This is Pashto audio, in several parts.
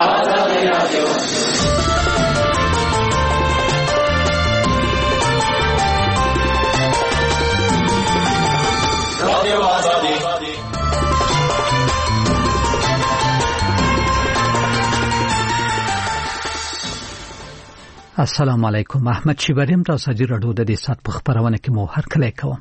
السلام علیکم. احمد شیبریم را ازادي راډیو د دې سات په خبرونه کې مو هر کله کوم.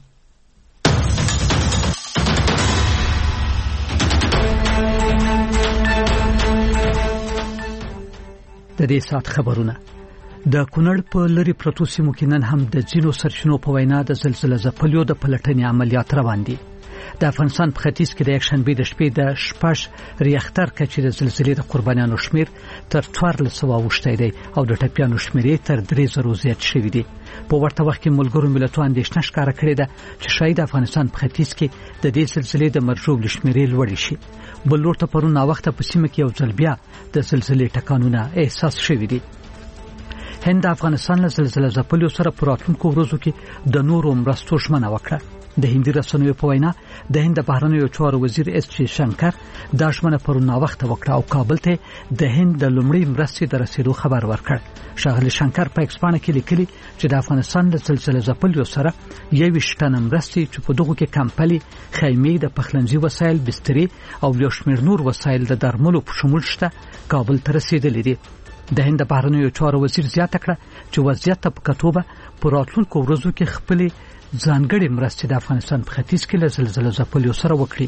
د دې سات خبرونه د کونړ په لری پروتو سیمو کې نن هم د ځینو سرچینو په وینا د زلزلې ځپلیو د پلټنې عملیات روان دي. د افغانستان په ختیځ کې د یک شنبه د شپې د شپږ ریختر کچې د زلزلې د قربانیانو شمیر تر 1400 وشته دی او د ټپیانو شمیر تر 3000 زیات شوی دی. په ورته وخت کې ملګرو ملتونو اندېښنه ښکاره کړې ده چې شاید افغانستان په ختیځ کې د دې زلزلې د مرجو لشمیر لوړ شي. بل لورته پرون وخت په سیمه کې یو ځل بیا د زلزلې ټکانونه احساس شوی دي. هند افغانستان له زلزلې ځپلیو سره په راتلونکو ورځو کې د نورو مرستو ژمنه وکړه. د هندي رسنیو په وینا د هند بهرنیو چارو وزیر اس جی شنکر دا ژمنه پرون وخت وکړه او کابل ته د هند د لومړي مرستې د رسیدو خبر ورکړ. ښاغلي شنکر په ایکسپانه کې لیکلي چې د افغانستان له زلزلې ځپلیو سره 21 ټن مرستې چې په دغه کې کمپلي، خیمې، د پخلنځي وسایل، بسترې او یو شمېر نور وسایل د درملو په شمول شته کابل ته رسیدلې دي. د هند بهرنیو چارو وزیر زیاته کړه چې وضعیت په کتوبه په راتلونکو ورځو کې خپل ځانګړي مرستې د افغانستان په ختیځ کې له زلزلې ځپلیو سره وکړي.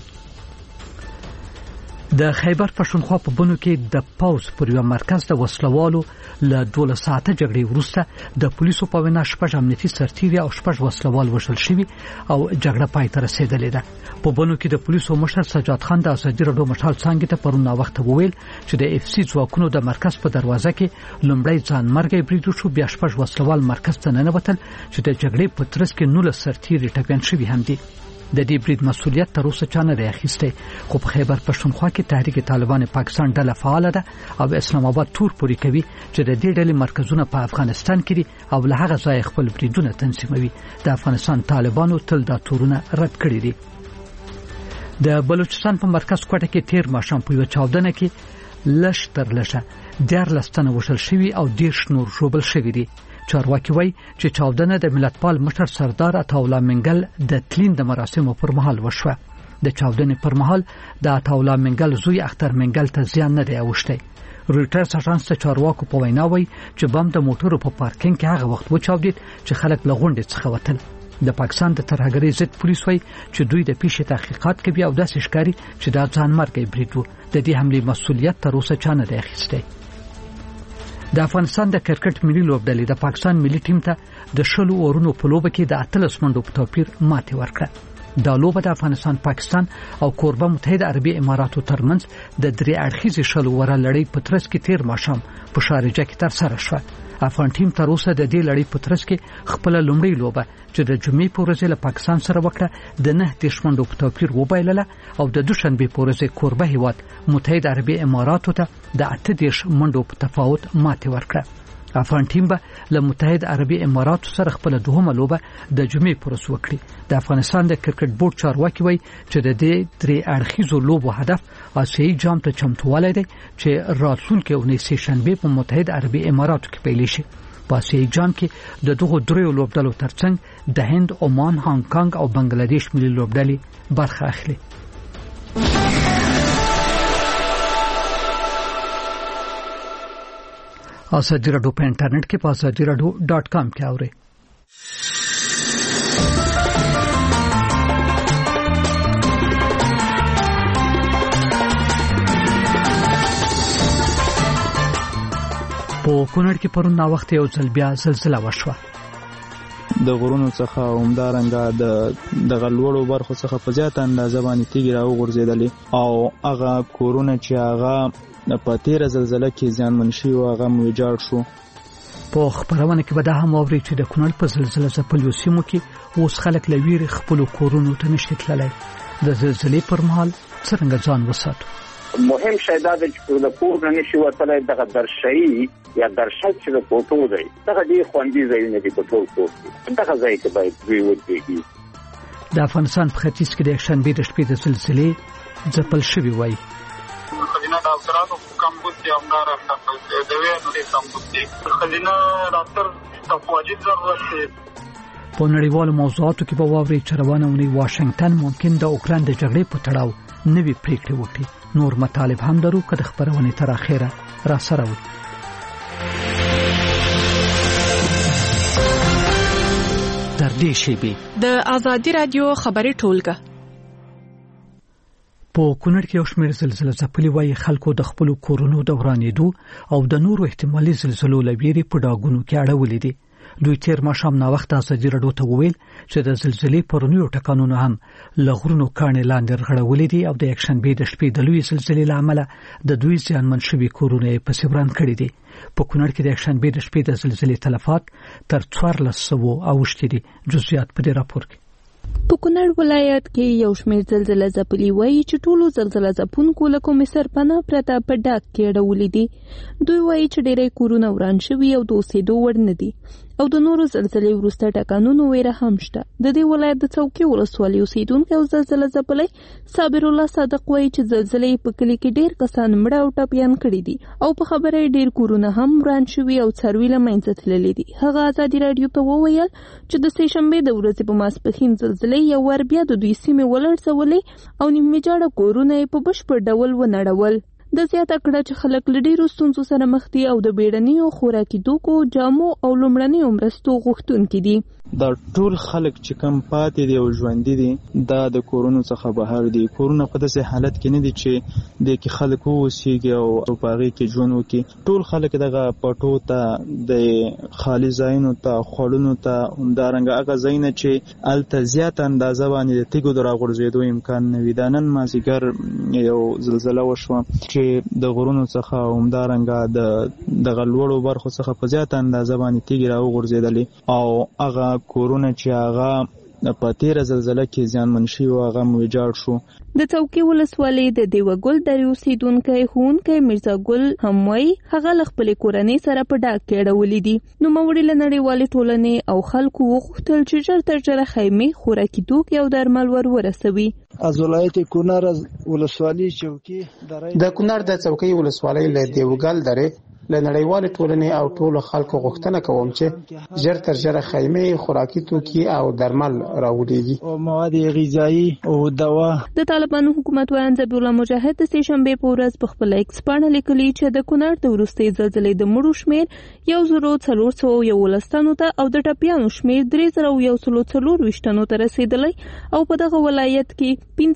د خیبر پښتونخوا په بنو کې د پاوز پر یو مرکز د وسلوالو له 12 ساعته جګړې وروسته د پولیسو په وینا شپږ امنیتي سرتیري او شپږ وسلوال وژل شوي او جګړه پای ته رسیدلې ده. په بنو کې د پولیسو مشر سجاد خان د ازادي راډیو مشال څنګه ته پرون وخت وویل چې د اف سی ځواکونو د مرکز په دروازه کې لومړی ځان مرګي بریدو شو، بیا شپږ وسلوال مرکز ته ننوتل چې د جګړې په ترڅ کې 19 سرتیري ټپیان شوي هم دي. د دې برید مسؤلیت تر اوسه چانه دی اخیسته، خو په خیبر پښتونخوا کې تحریک طالبان پاکستان ډله فعال ده او اسلام آباد تور پوري کوي چې د دې ډلې مرکزونه په افغانستان کې دي او له هغه ځای خپل بریدونه تنظیموي. د افغانستان طالبانو تل دا تورونه رد کړی دي. د بلوچستان په مرکز کوټه کې تیر ماښام په یو چاودنه کې لږ تر لږه 14 تنه وژل شوي او 10 نور ژوبل شوي دي. چارواکي وایي چې چاودنه د ملتپال مشر سردار عطاالله منګل د تلین د مراسمو پر مهال وشوه. د چاودنې پر مهال د عطاالله منګل زوی اختر منګل ته زیان نه دی اوښتی. رویټرز اژانس ته چارواکو په وینا وایي چې بم د موټرو په پارکینګ کې هغه وخت وچاودید چې خلک له غونډې څخه وتل. د پاکستان د ترهګرۍ ضد پولیس وایي چې دوی د پیښې تحقیقات کوي او داسې ښکاري چې دا ځان مرګي برید و. د دې حملې مسؤلیت تر اوسه چا نه دی اخیستی. د افغانستان د کرکټ ملي لوبډلې د پاکستان ملي ټیم ته د 20 اورونو په لوبه کې د 13 منډو په توپیر ماتې ورکړه. دا لوبه د افغانستان، پاکستان او کوربه متحده عربي اماراتو ترمنځ د 3 اړخیزې شلو وره لړۍ په ترڅ کې تیر ماښام په شارجه کې ترسره شوه. افغان ټیم تر اوسه د دې لړۍ په ترڅ کې خپل لومړی لوبه چې د جمعې په ورځ له پاکستان سره وکړه د 9 منډو په توپیر وبایلله او د دوشنبه په ورځ کوربه هیواد متحده عربي اماراتو ته د 8 منډو په تفاوت ماتې ورکړه. افغان ټیم به له متحده عربي اماراتو سره خپل دوهمه لوبه د جمعې پر ورځ وکړي. د افغانستان د کرکټ بورډ چارواکي وایي چې د دې 3 اړخیزو لوبو هدف آسیایي جام ته چمتووالی دی چې راتلونکي اونۍ سه شنبه په متحده عربي اماراتو کې پیل شي. په آسیایي جام کې د دغو 3 لوبډلو ترڅنګ د هند، عمان، هانګ کانګ او بنگلاديش ملي لوبډلې برخه اخلي. ازادي راډیو په انټرنیټ کې په azadiradio.com کې اورئ. په کونړ کې پرون وخت یو ځل بیا زلزلہ وشوه. د غرونو څخه عمدارنګه د غلوړو برخو څخه په زیاته اندازه باندې تیږې راوغورځېدلې او هغه کورونه چې هغه په تیره زلزلې کې زیانمن شوي وو هغه ویجاړ شو. په خبرونه کې به دا هم اورئ چې د کونړ په زلزلې ځپلیو سیمو کې اوس خلک له ویرې خپلو کورونو ته نشي تللی. د زلزلې پر مهال څرنګه ځان وساتو؟ مهم شی دا دی چې د کور نه نشي وتلی دغه درشایي یا درشل چې د کوټو دی دغه ډېر خوندي ځایونه دي په ټول کور کې. دغه ځای کې باید دوی ودرېږي. د افغانستان په ختیځ کې د یکشنبې د شپې د زلزلې ځپل شوي وایي. خزینه د افسرانو په کمبود دی همدارنګه د وینې کمبود دی خزینه ډاکټر ته واجب ضرورت دی. په نړیوالو موضوعاتو کې به واوري چې روانه ونی واشنگټن ممکن د اوکران د جګړې په تړاو نوې پریکړې وکړي. نور مطالب هم درو که د خبرونې تر اخره را سره وي. در دې شیبې د ازادي رادیو خبري ټولګه په کونړ کې یو شمېر زلزلې ځپلي وایي خلکو د خپل کورونو د ورانېدو او د نورو احتمالي زلزلو لویری په ډاګونو کې اړولې دي. دوی تیر ماښام نا وخت ازادي رادیو ته وویل چې د زلزلې پرونیو ټکانونو هم لغرونو کانې لاندې رغړولې دي او د یکشنبې د شپې د لوی زلزلې لامل د دوی زیانمن شوي کورونه په سیوران کړي دي. په کونړ کې د یکشنبې د شپې د زلزلې تلفات تر 1400 اوښتي دي. جزئیات په دې راپور کې. په کونړ ولایت کې یو شمېر زلزلې ځپلي وایي چې ټولو زلزلې ځپونکو له کومې سرپناه پرته په ډاګ کې اړولې دي. دوی وایي چې ډېری کورونه وران شوي او د اوسېدو وړ نه دي او د نورو زلزلې وروسته ټکانونو ویره هم شته. د دې ولایت د څوکۍ ولسوالۍ اوسېدونکی او زلزلې ځپلی صابر الله صادق وایي چې زلزلې په کلي کې ډېر کسان مړه او ټپیان کړي دي او په خبره یې ډېر کورونه هم وران شوي او څاروي له منځه تللي دي. هغه ازادي راډیو ته وویل چې د سې شنبې د ورځې په ماسپښین زلزلې یو وار بیا د دوی سیمې ولړزولې او نیمه جاړه کورونه یې په بشپړ ډول ونړول. د زیاته کړه چې خلک له ډېرو ستونزو سره مخ دي او د بیړنیو خوراکي توکو، جامو او لومړنیو مرستو غوښتونکي دي. دا ټول خلک چې کم پاتې دي او ژوندي دي دا د کورونو څخه بهر دي. کورونه په داسې حالت کې نه دي چې د کې خلک اوسېږي او په هغې کې ژوند وکړي. ټول خلک دغه پټو ته، د خالي ځایونو ته، خوړونو ته، همدارنګه هغه ځایونه چې هلته زیاته اندازه باندې د تیږو د راغورځېدو امکان نه وي. دا نن مازدیګر یو زلزله وشوه چې د غرونو څخه همدارنګه دغه لوړو برخو څخه په زیاته اندازه باندې تیږې راوغورځېدلې او هغه کورونه چې هغه په تیره زلزله کې زیانمن شوي وو هغه ویجاړ شو. د څوکۍ ولسوالۍ د دیوګل درې اوسېدونکی ښوونکی میرزا ګل هم وایي هغه له خپلې کورنۍ سره په ډاګ کې اړولې دي. نوموړي له نړیوالې ټولنې او خلکو وغوښتل چې ژر تر ژره خیمې، خوراکي توکي او درمل ورسوي. از ولایت کونړ از ولسوالۍ چوکۍ د کونړ د څوکۍ ولسوالۍ له دیوګل درې له نړیوالې ټولنې او ټولو خلکو غوښتنه کوم چې ژر تر ژره خیمې، خوراکي توکي او درمل راوړيږي او مواد غذایی او دوا. د طالبانو حکومت وایي ذبیح الله مجاهد د سې شنبې په ورځ په خپل ایکس باندې لیکلي چې د کونړ د وروستۍ زلزلې د مړو شمېر 1411 تنو ته او د ټپیانو شمېر 3124 تنو ته رسیدلی او په دغه ولایت کې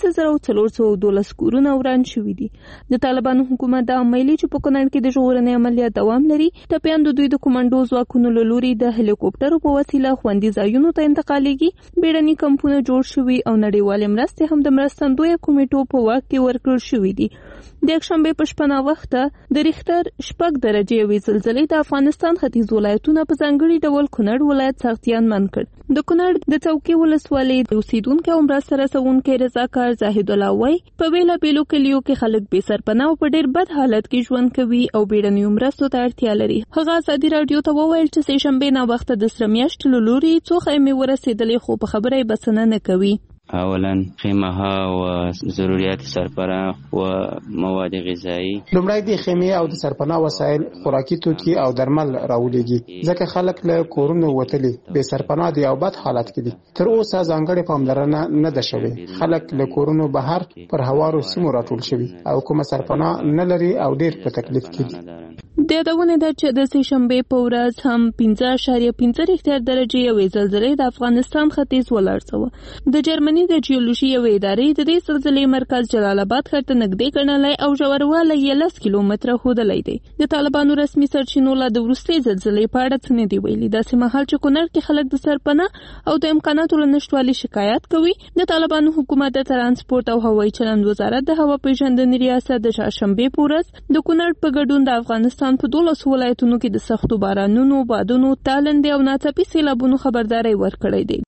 5412 کورونه وران شوي دي. د طالبانو حکومت دا عملي چې په کونړ کې د ژغورنې عملیات دوام لري. ټپیان د دوی د کمانډو ځواکونو له لوري د هلیکوپټرو په وسیله خوندي ځایونو ته انتقالېږي. بیړني کمپونه جوړ شوي او نړیوالې مرستې هم د مرستندویه کمیټو په واک کې ورکړل شوې دي. د یکشنبې په شپه ناوخته د ریختر 6 درجې یوې زلزلې د افغانستان ختیځ ولایتونه په ځانګړي ډول کونړ ولایت سخت زیانمن کړ. د کونړ د څوکۍ ولسوالۍ د اوسېدونکو او مرسته رسونکي رضاکار زاهد الله وایي په بیلابیلو کلیو کې خلک بې سرپناه او په ډېر بد حالت کې ژوند کوي او بیړنیو مرستو ته اړتیا لري. هغه ازادي راډیو ته وویل چې سې شنبې ناوخته د سره میاشتې له لوري څو خیمې ورسېدلې خو په خبره یې بسنه نه کوي. اولا خیمه و ضروریات سرپناه و مواد غذایی. لومړی د خیمې او د سرپناه وسایل، خوراکي توکي او درمل راولېږي ځکه خلک له کورونو وتلي بې سرپناه دي او بد حالت کې دي. تر اوسه ځانګړې پاملرنه نه ده شوې. خلک له کورونو بهر پر هوارو سیمو راټول شوي او کومه سرپناه نه لري او ډېر په تکلیف کې دي. د یادونه ده چې د سې شنبې په ورځ هم 5.5 ریختر درجې یوې زلزلې د افغانستان ختیځ ولړزوه. د جرمني د جیولوژي یوې ادارې د دې زلزلې مرکز جلال آباد ښار ته نږدې ګڼلی او ژوروالی یې 10 کیلومتره ښودلی دی. د طالبانو رسمي سرچینو لا د وروستۍ زلزلې په اړه څه نه دي ویلي. داسې مهال چې کونړ کې خلک د سرپناه او د امکاناتو له نشتوالي شکایت کوي، د طالبانو حکومت د ترانسپورت او هوایي چلند وزارت د هوا پیژندنې ریاست د چهارشنبې په ورځ د کونړ په ګډون د افغانستان په 12 ولایتونو کې د سختو بارانونو، بادونو، تالندې او ناڅاپي سیلابونو خبرداري ورکړې ده.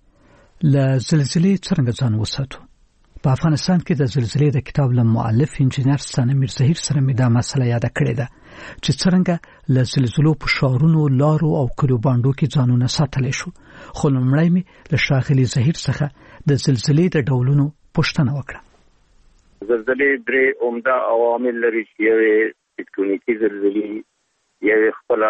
له زلزلې څنګه ځان وساتو؟ په افغانستان کې د زلزلې د کتاب له مؤلف انجینر ثنا میرزهیر سره مې دا مسله یاد کړې ده چې څنګه له زلزلو په ښارونو، لارو او کلیو باندې کې ځانونه ساتلی شو. خو لومړی مې له ښاغلي زهیر څخه د زلزلې د ډولونو پوښتنه وکړه. زلزلې درې عمده عوامل لري چې تکتونیکي زلزلې، یو خپل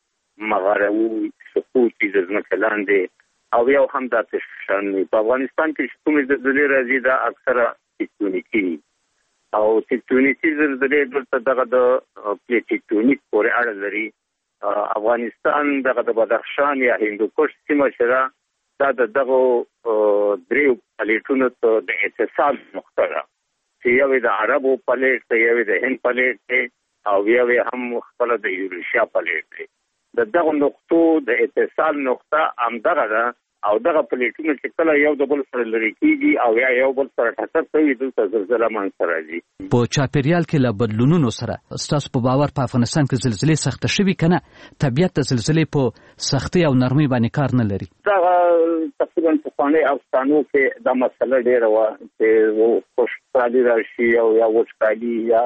مغاروي سقوط د ځمکې لاندې، او یو هم د تشنن. په افغانستان کې کومې زلزلې راځي دا اکثره تکتونیکي او تکتونیکي زلزلې دلته دغه د پلیټ تکتونیک پورې اړه لري. افغانستان دغه د بدخشان یا هندوکش سیمه چې دا دغه دریو پلیټونو ته د اتصال نقطه ده، چې یو د عربو پلیټ دی، یو د هند پلیټ دی، او یو هم خپل د یوریشیا پلیټ دی. دغه نقطو د اتصال نقطه همدغه ده، او دغه پلیټونه چې کله یو د بل سره لري کیږي او یو بل سره ټکر کوي، دلته زلزله منځته راځي. په چاپیریال کې له بدلونونو سره ستاسو په باور په افغانستان کې زلزلې سخته شوي کنه؟ طبیعت د زلزلې په سختي او نرمۍ باندې کار نه لري. دا تقریبا په پخواني افسانو کې دا مسله ډېره وه چې خوشحالي راشي او یا وچکالي یا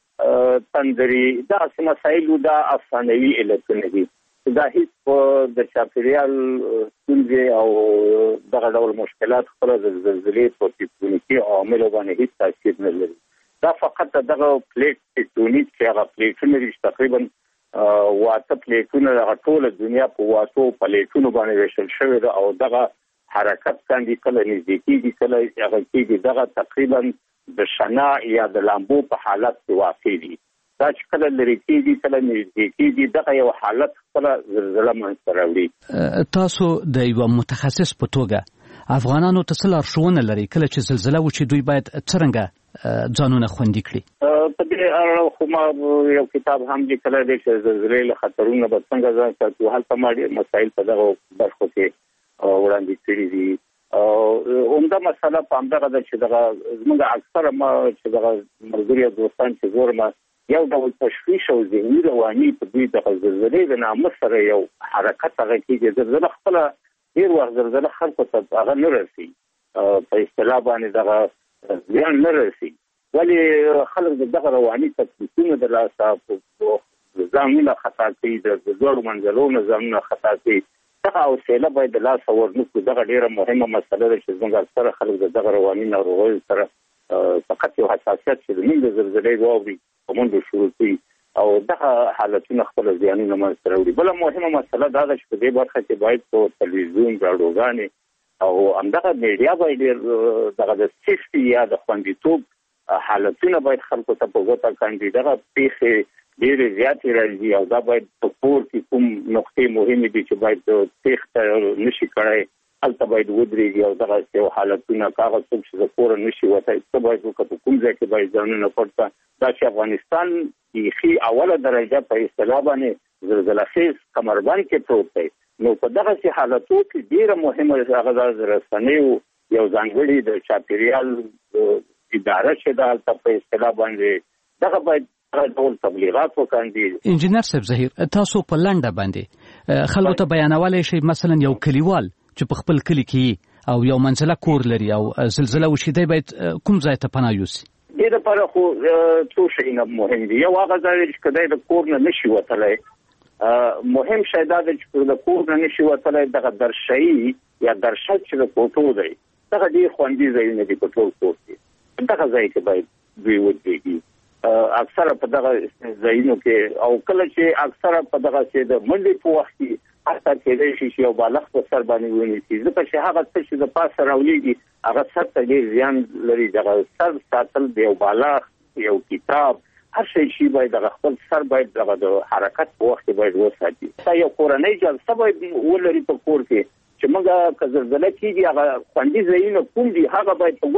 تندري، دا مسایل دا افسانوي علتونه دي. دا هیڅ د چاپیریال ستونزې او دغه ډول مشکلات خپل د زلزلې په تکتونیکي عواملو باندې هیڅ تاثیر نه لري. دا فقط دغه پلیټ تکتونیک چې هغه پلیټونه دي، تقریبا 8 پلیټونه د ټول دنیا په 8 پلیټونو باندې ویشل شوی ده، او دغه حرکت باندې کله نږدې کېږي کله هغه کېږي. دغه تقریبا د شنا یا د لامبو په حالت کې واقع دي. دا چې کله لري کېږي کله نږدې کېږي، دغه یو حالت خپل زلزله منځته راوړي. تاسو د یو متخصص په توګه افغانانو ته څه لارښوونه لري کله چې زلزله وشي دوی باید څرنګه ځانونه خوندي کړي؟ په دې اړه خو ما یو کتاب هم لیکلی دی چې زلزلې له خطرونو به څنګه ځان ساتو. هلته ما ډېر مسایل په دغه برخو کې وړاندې کړي دي. عمده مسله په همدغه ده چې دغه زموږ اکثره ما چې دغه ملګري او دوستان چې ګورم یو ډول تشویش او ذهني رواني په دوی د زلزلې د نامه سره یو حرکت هغه کېږي. زلزله خپل ډېر وخت زلزله خلکو ته هغه نه رسي، په اصطلاح باندې دغه زیان نه رسي، ولې خلک دغه رواني تکلیفونه د لاسه ځانونه خطا کوي، د لوړو منزلونو ځانونه خطا کوي. دغه حوصله باید د لاسه ورنکړو. دغه ډېره مهمه مسله ده چې زموږ اکثره خلک د دغه رواني ناروغیو سره فقط یو حساسیت چې زموږ د زلزلې واوري په منډو شروع کوي، او دغه حالتونه خپل زیانونه منځته راوړي. بله مهمه مسله دا ده چې په دې برخه کې باید په تلویزیون، راډیوګانې او همدغه میډیا باید ډېر دغه د سیفټي یا د خوندیتوب حالتونه باید خلکو ته په ګوته کاندي. دغه پیښې ډېرې زیاتې راځي، او دا باید په کور کې کوم نقطې مهمې دي چې باید تېښته نشي کړی، هلته باید ودرېږي، او دغه یو حالتونه هغه څوک چې د کوره نشي وتی څه باید وکړي، په کوم ځای کې باید ځانونه پټ کړه. دا چې افغانستان بیخي اوله درجه په اصطلاح باندې زلزله خیز کمربند کې پروت دی، نو په دغسې حالتو کې ډېره مهمه هغه د رسنیو یو ځانګړي د چاپیریال اداره چې ده هلته په اصطلاح باندې دغه باید ډول تبلیغات وکړي. انجینر صاحب ظهیر، تاسو په لنډه باندې خلکو ته بیانولی شئ مثلا یو کلیوال چې په خپل کلي کې او یو منزله کور لري او زلزله وشي دی باید کوم ځای ته پناه یوسي؟ دې لپاره خو څو شیونه مهم دي. یو هغه ځای چې کدی د کور نه نشي وتلی، مهم شی دا دی چې د کور نه نشي وتلی، دغه درشایي یا درشل چې د کوټو دی، دغه ډېر خوندي ځایونه دي په ټول کور کې. دغه ځای کې باید دوی ودرېږي. اکثره په دغه ځایونو کې، او کله چې اکثره په دغه چې د منډې په وخت کې حتی کېدای شي چې یو بالغ په سر باندې ونیسي، ځکه چې هغه څه چې د پاسه راولېږي هغه سر ته ډېر زیان لري. دغه سر ساتل د یو بالغ، یو کتاب، هر شی باید دغه خپل سر باید دغه د حرکت په وخت کې باید وساتي. دا یو کورنۍ جلسه باید ولري په کور کې چې موږ که زلزله کېږي هغه خوندي ځایونه کوم دي هغه باید په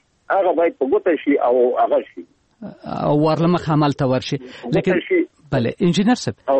ګوته شي او هغه شي او ورلمخ عمل ته ورشي. لیکن بله انجینر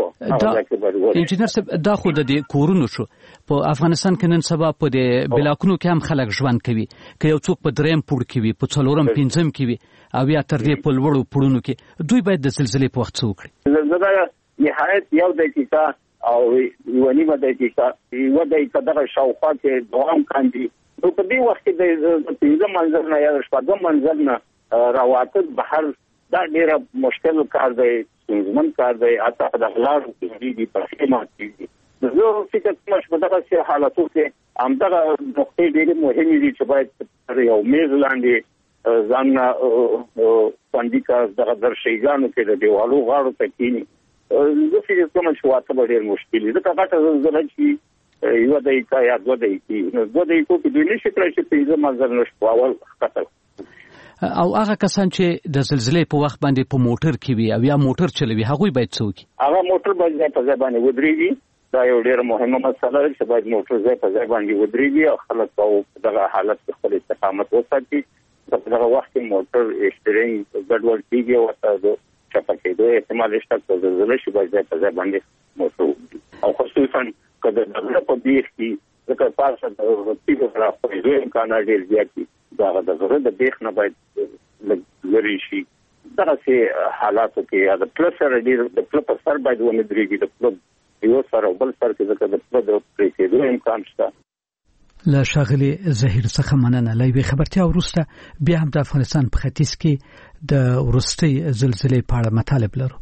صاحب دا خو د دې کورونو شو. په افغانستان کې نن سبا په دې بلاکونو کې هم خلک ژوند کوي، که یو څوک په 3م پوړ کې وي، په 4م 5م کې وي، او یا تر دې په لوړو پوړونو کې، دوی باید د زلزلې په وخت څه وکړي؟ زلزله نهایت یو دقیقه او یو نیمه دقیقه دغه شاوخوا کې دوام کاندي. نو په دې وخت کې د 5م منزل نه یا 6م منزل نه راواتل بهر دا ډېره مشکل کار دی، ستونزمن کار دی. حتی د غلاړو کېږي، پښې ماتېږي. زه فکر کوم چې په دغسې حالتو کې همدغه نقطې ډېرې مهمې دي چې باید یو میز لاندې ځانونه باندې کا دغه درشيګانو کې د دیوالو غاړو ته کینی زه فکر کوم چې واته ډېر مشکل دي دا کاټه زلزلہ چې یو دقیقه یا 2 دقیقې نو 2 دقیقو کې دوی نشي کولای چې په منظر نشو اول خطر او هغه کسان چې د زلزلې په وخت باندې په موټر کې وي او یا موټر چلوي هغه باید څوک هغه موټر باید په ځای باندې ودرېږي دا یو ډېر مهمه مسله ده چې باید موټر ځای په ځای باندې ودرېږي او خلک په دغه حالت کې خپل استقامت وساتي په دغه وخت کې موټر اسټرینګ ګډوډ کیږي او تاسو چپکه دوی احتمال شته چې زلزلې شي باید ځای په ځای باندې موټر او خصوصا کله د په بیخ کې ځکه پاسه د تیګو سره په دوی امکان ډېر زیات دي دا د زړه د بیخ نه باید لري شي دا چې حالاتو کې د پلس سره د پلس سره باید ونه درېږي د پلس یو سره بل سره کې ځکه د پلس پرې دوی امکان شته له شاغلي زهیر څخه مننه لوي خبرتیا ورسته بیا هم د افغانستان په ختیځ کې د ورستي زلزلې په اړه مطالب لرو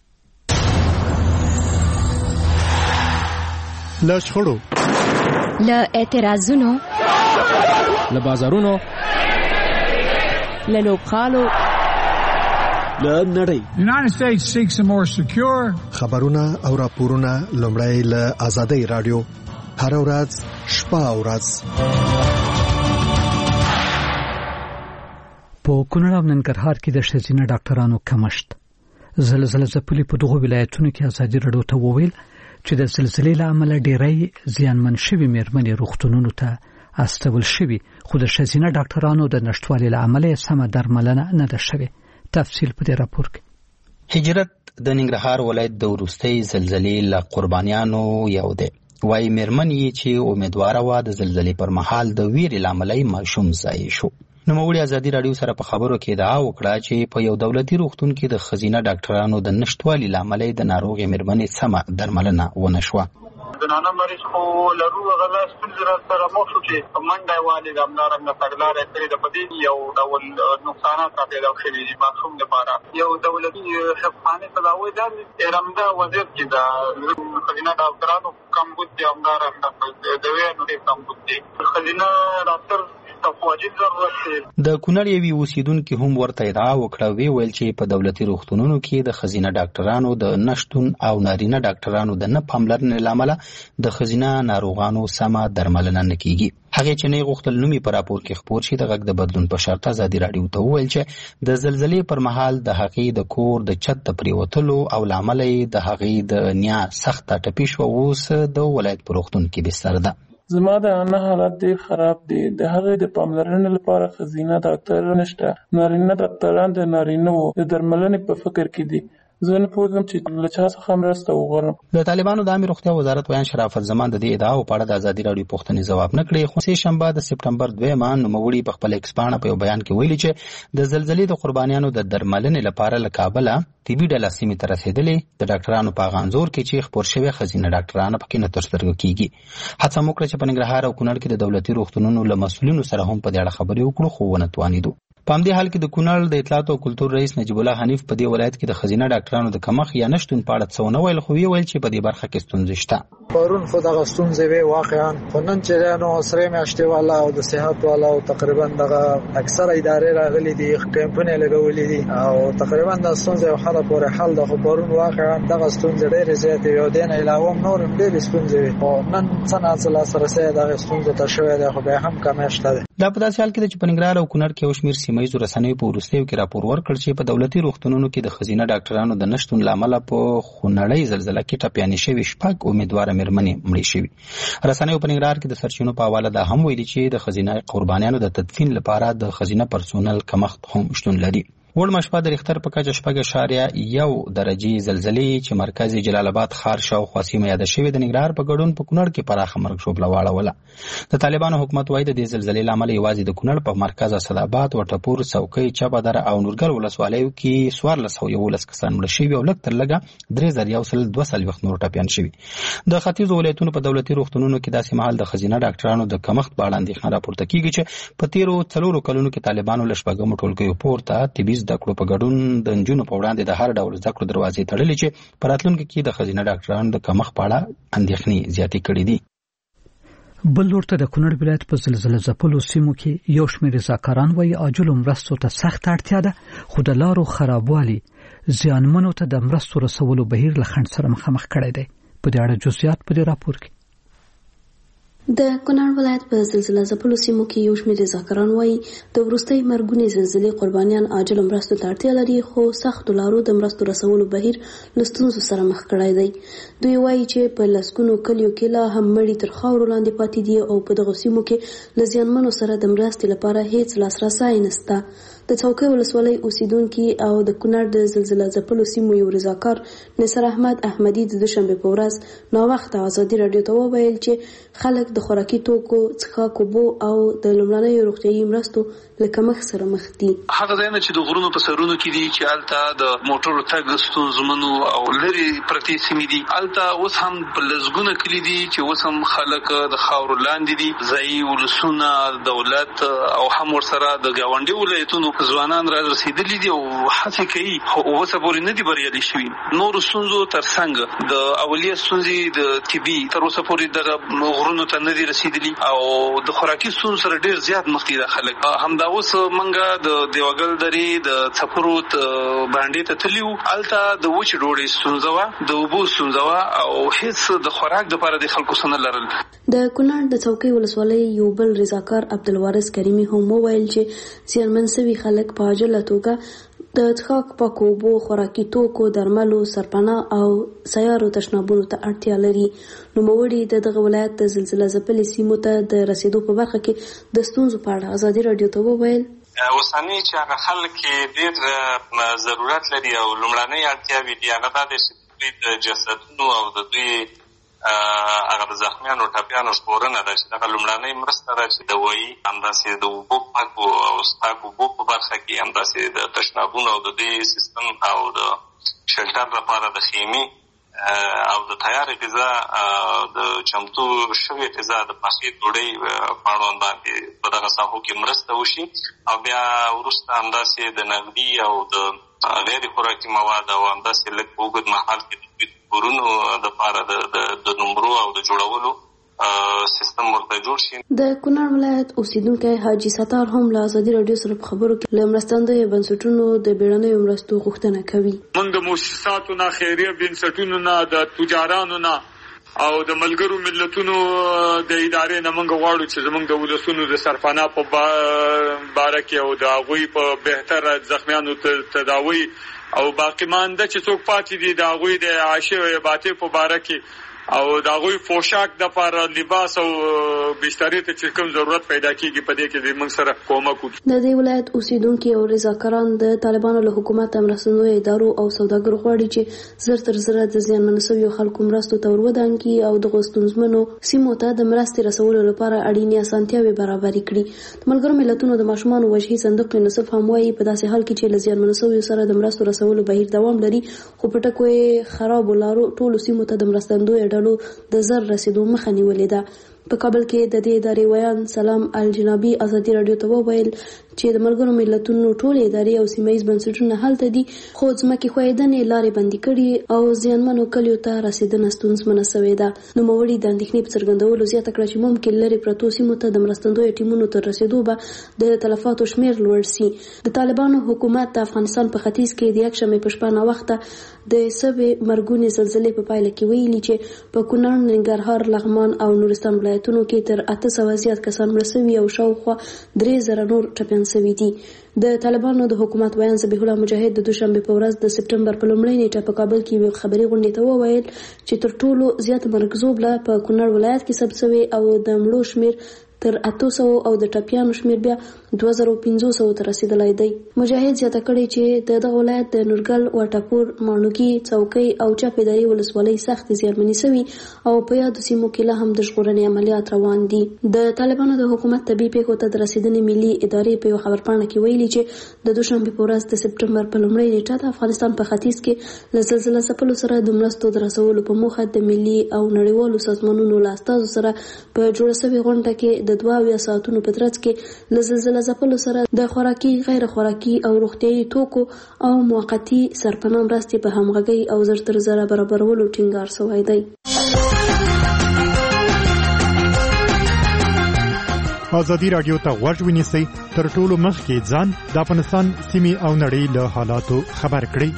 له شخړو له اعتراضونو له بازارونو له لوبخالو له نړۍ United States seeks a more secure خبرونه او راپورونه لومړی له آزادۍ رادیو هر ورځ شپه او ورځ په کونړ او ننګرهار کې د ښځینه ډاکټرانو کمښت زلزلې ځپلي په دغو ولایتونو کې ازادي رادیو ته وویل چې د زلزلې له امله ډېری زیانمن شوي مېرمنې روغتونونو ته استول شوي خو د ښځینه ډاکټرانو د نشټوالي له امله سمه درملنه نه ده شوې تفصیل په دې راپور کې هجرت د ننګرهار ولایت د وروستۍ زلزلې له قربانیانو یو دی وای مېرمن یې چې امیدواره وه د زلزلې پر مهال د ویرې له امله یې ماشوم ضایع شو نوموړي ازادي راډیو سره په خبرو کې ادعا وکړه چې په یو دولتي روغتون کې د ښځینه ډاکټرانو د نشټوالي له امله د ناروغې مېرمنې سمه درملنه ونه شوه زنانه مریض خو لرو هغه ستونزې سره مخ شو چې منډه والي د همدارنګه تګلارې کړې د پدې یو ډول نقصانات پیدا شوي دي ماشوم لپاره یو دولتي حفظخانه ته داوی ده رمضان وزیر چې د خزینه ډاکټرانو کمبود دي همدارنګه د وینې کمبود دي خزینه ډاکټر د کونړ یوې اوسیدونکو هم ورته ادعا وکړه ویل چې په دولتي روغتونونو کې د ښځینه ډاکټرانو د نشتون او نارینه ډاکټرانو د نه پاملرنې له امله د ښځینه ناروغانو سمه درملنه نه کیږي هغه چې نه غوښتل نومي په راپور کې خبر شي د غږ د بدلون په شرط ازادي راډیو ته وویل چې د زلزلې پر مهال د هغې د کور د چت د پریوتلو او له امله د هغې د نیا سخته ټپي شوه اوس د ولایت په روغتون کې بستر ده زما د انا حالت ډېر خراب دي د هغې د پاملرنې لپاره ښځینه ډاکټر نشته نارینه ډاکټران د نارینه د درملنې په فکر کې دي زه نه پوهېږم چې له چا څخه مرسته وغواړم د طالبانو د عامې روغتیا وزارت ویان شرافت زمان د دې ادعاو په اړه د ازادي راډیو پوښتنې ځواب نه کړې خو سې شنبه د سپټمبر 2 نوموړي په خپل ایکس پاڼه په یو بیان کې ویلي چې د زلزلې د قربانیانو د درملنې لپاره له کابله طبي ډله سیمې ته رسېدلې د ډاکټرانو په هغه انځور کې چې خپور شوي ښځینه ډاکټران پکې نه تر سترګو کېږي هڅه مو کړه چې په ننګرهار او کونړ کې د دولتي روغتونونو له مسؤلینو سره هم په دې اړه خبرې وکړو خو ونه توانېدو په همدې حال کې د کونړ د اطلاعات او کلتور رئیس نجیب الله حنیف په دې ولایت کې د ښځینه ډاکټرانو د کمښت یا نشتون په اړه څه ونه ویل خو ویل چې په دې برخه کې ستونزې شته پرون خو دغه ستونزې وي واقعا خو نن چې نو سره میاشتې والا او د صحت والا او تقریبا دغه اکثره ادارې راغلي دي کمپنۍ لګولې دي او تقریبا د ستونزې حل پورې حل د خو پرون واقعا دغه ستونزې ډېرې زیاتې وي او دین علاوه نور ډېرې ستونزې وي او نن څنګه لاسرسي دغه ستونزې ته شوې ده خو به هم کمښت ده دا په داسې حال کې چې په ننګرهار او کونړ کې یو شمېر سیمه ییزو رسنیو په وروستیو کې راپور ورکړ چې په دولتي روغتونونو کې د ښځینه ډاکټرانو د نشتون له امله په خونړۍ زلزله کې ټپیانې شوي 6 امیدواره مېرمنې مړې شوي رسنیو په ننګرهار کې د سرچینو په حواله دا هم ویلي چې د ښځینه قربانیانو د تدفین لپاره د ښځینه پرسونل کمښت هم شتون لري وړمه شپه د ریختر په کچه 4.1 درجې زلزلې چې مرکز جلال آباد ښار شاوخوا سیمه یاده شوې د ننګرهار په ګډون په کونړ کې پراخه مرګ ژوبله واړوله د طالبانو حکومت وایي د دې زلزلې له امله یوازې د کونړ په مرکز اسداباد وټپور څوکۍ چپه او نورګل ولسوالیو کې 1411 کسان مړه شوي او لږ تر لږه 3200 نور ټپیان شوي د ختیځو ولایتونو په دولتي روغتونونو کې داسې مهال د ښځینه ډاکټرانو د کمښت په اړه اندېښنه راپورته کیږي چې په تیرو 4 کلونو کې طالبانو له شپږمو ټولګیو پورته طبي زده کړو په ګډون د نجونو په وړاندې د هر ډول زده کړو دروازې تړلې چې په راتلونکي کې د ښځینه ډاکټرانو د کمښت په اړه اندېښنې زیاتې کړې دي بل ورته د کونړ ولایت په زلزلې ځپلو سیمو کې یو شمېر رضاکاران وایي عاجل مرستو ته سخت اړتیا ده، خو د لارو خرابوالي زیانمنو ته د مرستو رسولو بهیر له خنډ سره مخامخ کړی دی. په دې اړه جزئیات په دې راپور کې. د کونړ ولایت په زلزلې ځپلو سیمو کې یو شمېر رضاکاران وایي د وروستۍ مرګونې زلزلې قربانیان عاجل مرستو ته اړتیا لري، خو سختو لارو د مرستو رسولو بهیر له ستونزو سره مخ کړی دی. دوی وایي چې په لسګونو کلیو کې لا هم مړي تر خاورو لاندې پاتې دي او په دغو سیمو کې له زیانمنو سره د مرستې لپاره هیڅ لاسرسی نشته. د څوکۍ ولسوالۍ اوسیدونکي او د کونړ د زلزلې ځپلو سیمو یو رضاکار نصر احمد احمدي د دوشنبه په ورځ ناوخته ازادي راډیو ته وویل چې خلک د خوراکي توکو، څښاک اوبو او د لومړنیو روغتیايي مرستو له کمښت سره مخ دي. هغه ځایونه چې د غرونو په سرونو کې دي چې هلته د موټرو تګ ستونزمنو او لرې پرتې سیمې دي، هلته اوس هم په لسګونه کلي دي چې اوس هم خلک د خاورو لاندې دي. ځایي ولسونه، دولت او هم ورسره د ګاونډي ولایتونو ځوانان را رسېدلي دي او هڅې کوي، خو اوسه پورې نه دي بریالي شوي. نورو ستونزو تر څنګ د اولیه ستونزې د طبي تر اوسه پورې دغه غرونو ته نه دي رسېدلي او د خوراکي ستونزو سره ډېر زیات مخ دي خلک. همدا اوس منګه د دیوګل درې د څپرو باندې ته تللیو، هلته د وچې ډوډۍ ستونزه وه، د اوبو ستونزه وه او هېڅ د خوراک دپاره د خلکو څه نه لرل. د کونړ د څوکۍ ولسوالۍ یو بل رضاکار عبدالوارث کریمي هم وویل چې زیانمن سوي خلک په عاجله توګه د څښاک پاکو اوبو، خوراکي توکو، درملو، سرپناه او سیارو تشنابونو ته اړتیا لري. نوموړي د دغه ولایت د زلزلې ځپلې سیمو ته د رسیدو په برخه کې د ستونزو په اړه ازادي راډیو ته وویل اوسنی چې هغه خلک ډېر ضرورت لري او لومړنۍ اړتیاوې دي هغه دا دی چې دوی د جسدونو او د دوی هغه د زخمیانو ټپیانو ژغورنه ده چې دغه لومړنۍ مرسته ده چې دوایي، همداسې د اوبو پاکو او څښاک اوبو په برخه کې، همداسې د تشنابونو او د دې سیستم او د شلټر لپاره د خیمې او د تیار غذا، د چمتو شوې غذا، د پخې ډوډۍ په اړوند باندې په دغه ساحو کې مرسته وشي او بیا وروسته همداسې د نغدي او د غیر خوراکي مواد او همداسې لږ په اوږد مهال کې د کورونو دپاره د نمرو او د جوړولو سیستم ورته جوړ شي. د کونړ ولایت اوسیدونکی حاجي ستار هم له ازادي راډیو سره په خبرو کې له مرستندویو بنسټونو د بیړنیو مرستو غوښتنه کوي. موږ د مؤسساتو نه، خیریه بنسټونو نه، د تجارانو نه او د ملګرو ملتونو د ادارې نه موږ غواړو چې زموږ د ولسونو د سرپناه په باره کې او د هغوی په بهتره زخمیانو تداوی او باقی مانده چې څوک پاتې دي د هغوی د عاشق او عبادت په باره کې او د هغوی پوشاک دپاره لباس او بسترې ته چې کوم ضرورت پیدا کېږي په دې کې د موږ سره کومک وکړي. د دې ولایت اوسیدونکي او رضاکاران د طالبانو له حکومت مرستندویو ادارو او سوداګرو غواړي چې زر تر زره د زیانمنو شویو خلکو مرستو ته ورودان کړي او د ستونزمنو سیمو ته د مرستې رسولو لپاره اړینې اسانتیاوې برابرې کړي. د ملګرو ملتونو د ماشومانو وجهي صندوق یونیسف هم وایي په داسې حال کې چې له زیانمنو شویو سره د مرستو رسولو بهیر دوام لري، خو په ټکو یې خرابو لارو ټولو سیمو ته د مرستندویو د زر رسیدو مخه نیولې ده. په کابل کې د دې ادارې ویان سلام الجنابي ازادي راډیو ته وویل چې د ملګرو ملتونو ټول ادارې او سیمه ییز بنسټونه هلته دي، خو ځمکې ښویېدنې لارې بندي کړي او زیانمنو کلیو ته رسیدنه ستونزمنه سوې ده. نوموړي د اندېښنې په څرګندولو زیاته کړه چې ممکن لرې پرتو سیمو ته د مرستندویو ټیمونو تر رسیدو به د تلفاتو شمېر لوړ سي. د طالبانو حکومت د افغانستان په ختیځ کې د یکشنبې په شپه ناوخته د سبې مرګونې زلزلې په پایله کې ویلي چې په کونړ، ننګرهار، لغمان او نورستان ولایتونو کې تر 800 زیات کسان مړه شوي او شاوخوا 3000 نور ټپیان شوي دي. د طالبانو د حکومت ویان ذبیح الله مجاهد د دوشنبه په ورځ د سپټمبر په لومړۍ نیټه په کابل کې یو خبري غونډې ته وویل چې تر ټولو زیات مرګ زوبله په کونړ ولایت کې ثبت شوی او د مړو شمیر تر 800 او د ټپیانو شمیر بیا 2500 ته رسیدلی دی. مجاهد زیاته کړي چې دغه ولایت د نورګل، واټاپور، ماڼوګي، څوکۍ او چاپیداري ولسوالۍ سخت زیانمنې شوي او په یادو سیمو کې لا هم د ژغورنې عملیات روان دي. د طالبانو د حکومت طبي پیښو ته د رسیدنې ملي ادارې په یو خبرپاڼه کې ویلي چې د دوشنبه په ورځ د سپټمبر په لومړۍ نیټه د افغانستان په ختیځ کې له زلزلې ځپلو سره د مرستو د رسولو په موخه د ملي او نړیوالو سازمانونو له استازو سره په جوړه شوې غونډه کې د 22 ساعتونو په ترڅ کې له زلزلې ځپلو سره د خوراکي، غیر خوراکي او روغتیايي توکو او موقتي سرپناه مرستې په همغږۍ او زر تر زره برابرولو ټینګار شوی دی. ازادي راډیو ته غوږ ونیسئ، تر ټولو مخکې ځان د افغانستان سیمې او نړۍ له حالاتو خبر کړئ.